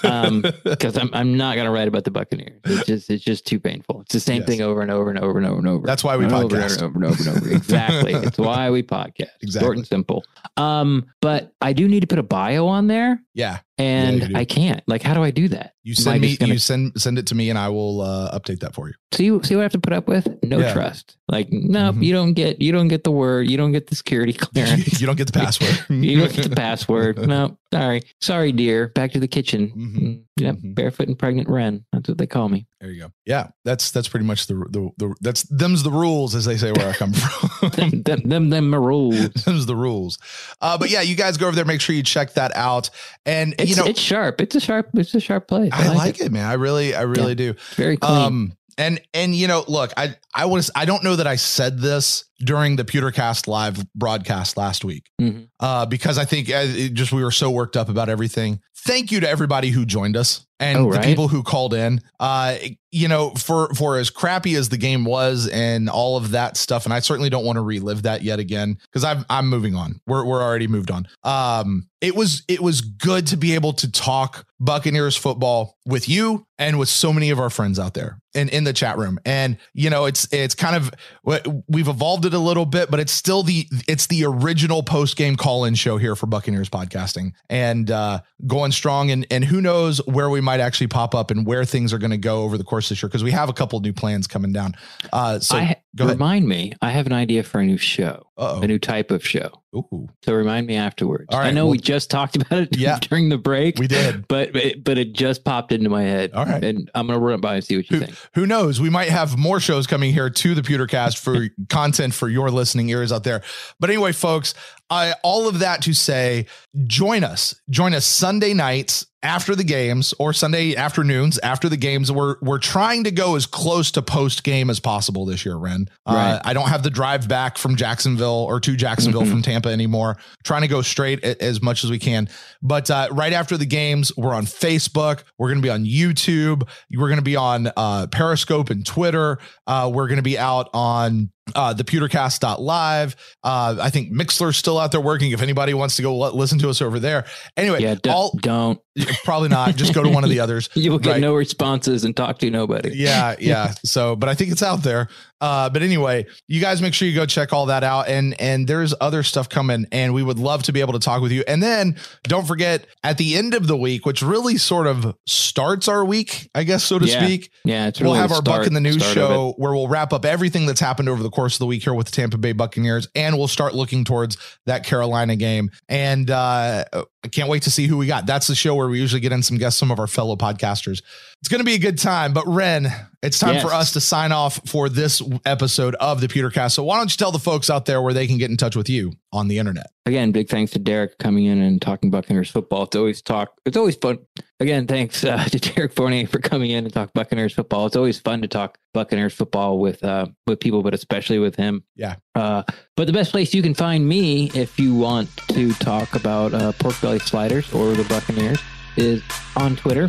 Um, because I'm I'm not gonna write about the Buccaneers. It's just it's just too painful. It's the same Yes. thing over and over and over and over and over. That's why we and over podcast. and over and over and over. Exactly. It's why we podcast. Exactly. Short and simple. Um, but I do need to put a bio on there, Yeah. and Yeah, you do. I can't. Like, how do I do that? You Am I send me, just gonna- you send, send it to me and I will uh, update that for you. See, see what I have to put up with? No Yeah. trust. Like, no, Mhm. you don't get, you don't get the word. You don't get the security clearance. You don't get the password. You don't get the password. No, sorry, sorry, dear. Back to the kitchen. Mhm. Yep, Mhm. barefoot and pregnant Wren. That's what they call me. There you go. Yeah, that's that's pretty much the the, the that's them's the rules, as they say where I come from. them, them, them, them are rules. Them's the rules. Uh, but yeah, you guys go over there. Make sure you check that out. And It's, you know, it's sharp. It's a sharp. It's a sharp place. I like it, man. I really, I really do. It's very clean. Um, and and you know, look, I I was I don't know that I said this during the Pewtercast live broadcast last week, Mhm. uh, because I think uh, it just we were so worked up about everything. Thank you to everybody who joined us and Oh, the right. people who called in. Uh, you know, for for as crappy as the game was and all of that stuff, and I certainly don't want to relive that yet again because I'm I'm moving on. We're we're already moved on. Um, it was it was good to be able to talk Buccaneers football with you and with so many of our friends out there and in the chat room. And you know, it's it's kind of we've evolved it a little bit, but it's still the it's the original post game call in show here for Buccaneers podcasting and uh, going strong. And and who knows where we might actually pop up and where things are going to go over the course of this year because we have a couple new plans coming down. Uh, so I, go ahead. remind me. I have an idea for a new show, Uh-oh. a new type of show. Ooh, So remind me afterwards. All right, I know well- we just talked about it Yeah. during the break. we did. but it, but it just popped into my head. All right. and I'm gonna run it by and see what you Who, think. who knows? We might have more shows coming here to the Pewtercast for content for your listening ears out there. But anyway, folks, I, all of that to say, join us. Join us Sunday nights after the games or Sunday afternoons after the games. We're we're trying to go as close to post game as possible this year, Ren. Uh, Right. I don't have the drive back from Jacksonville or to Jacksonville Mhm. from Tampa anymore. Trying to go straight a- as much as we can. But uh, right after the games, we're on Facebook. We're going to be on YouTube. We're going to be on uh, Periscope and Twitter. Uh, we're going to be out on uh, the pewtercast dot live. Uh, I think Mixler's still out there working. If anybody wants to go let, listen to us over there. Anyway, Yeah, don't, all don't. probably not. Just go to one of the others. You will get Right. no responses and talk to nobody. Yeah, yeah. So, but I think it's out there. Uh, but anyway, you guys make sure you go check all that out. And and there's other stuff coming, and we would love to be able to talk with you. And then don't forget at the end of the week, which really sort of starts our week, I guess, so to Yeah. speak. Yeah, it's We'll really have the our start- Buck in the News start of it. show where we'll wrap up everything that's happened over the course of the week here with the Tampa Bay Buccaneers, and we'll start looking towards that Carolina game. And uh, I can't wait to see who we got. That's the show where we usually get in some guests, some of our fellow podcasters. It's going to be a good time. But Ren, it's time Yes. for us to sign off for this episode of the Pewtercast. So why don't you tell the folks out there where they can get in touch with you on the internet? Again, big thanks to Derek coming in and talking Buccaneers football. It's always talk. It's always fun. Again, thanks uh, to Derek Fournier for coming in and talk Buccaneers football. It's always fun to talk Buccaneers football with uh, with people, but especially with him. Yeah. Uh, but the best place you can find me if you want to talk about uh, pork belly sliders or the Buccaneers is on Twitter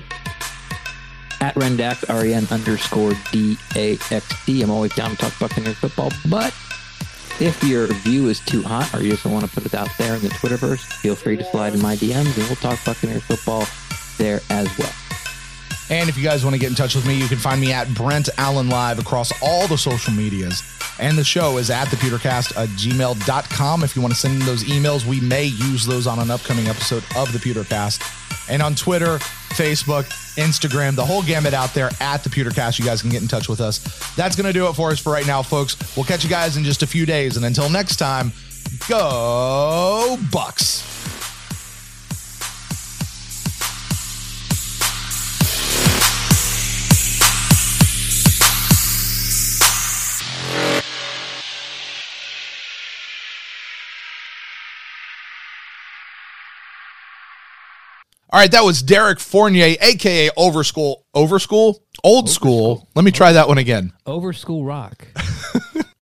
at Rendax, R E N underscore D A X T. I'm always down to talk Buccaneers football, but if your view is too hot or you just don't want to put it out there in the Twitterverse, feel free to slide in my D Ms and we'll talk Buccaneers football there as well. And if you guys want to get in touch with me, you can find me at Brent Allen Live across all the social medias. And the show is at the pewtercast at gmail dot com. If you want to send in those emails, we may use those on an upcoming episode of the Pewtercast. And on Twitter, Facebook, Instagram, the whole gamut out there at the Pewtercast, you guys can get in touch with us. That's going to do it for us for right now, folks. We'll catch you guys in just a few days. And until next time, go Bucks. All right, that was Derek Fournier, a k a. Overschool. Overschool? Old school. Let me try that one again. Over School Rock.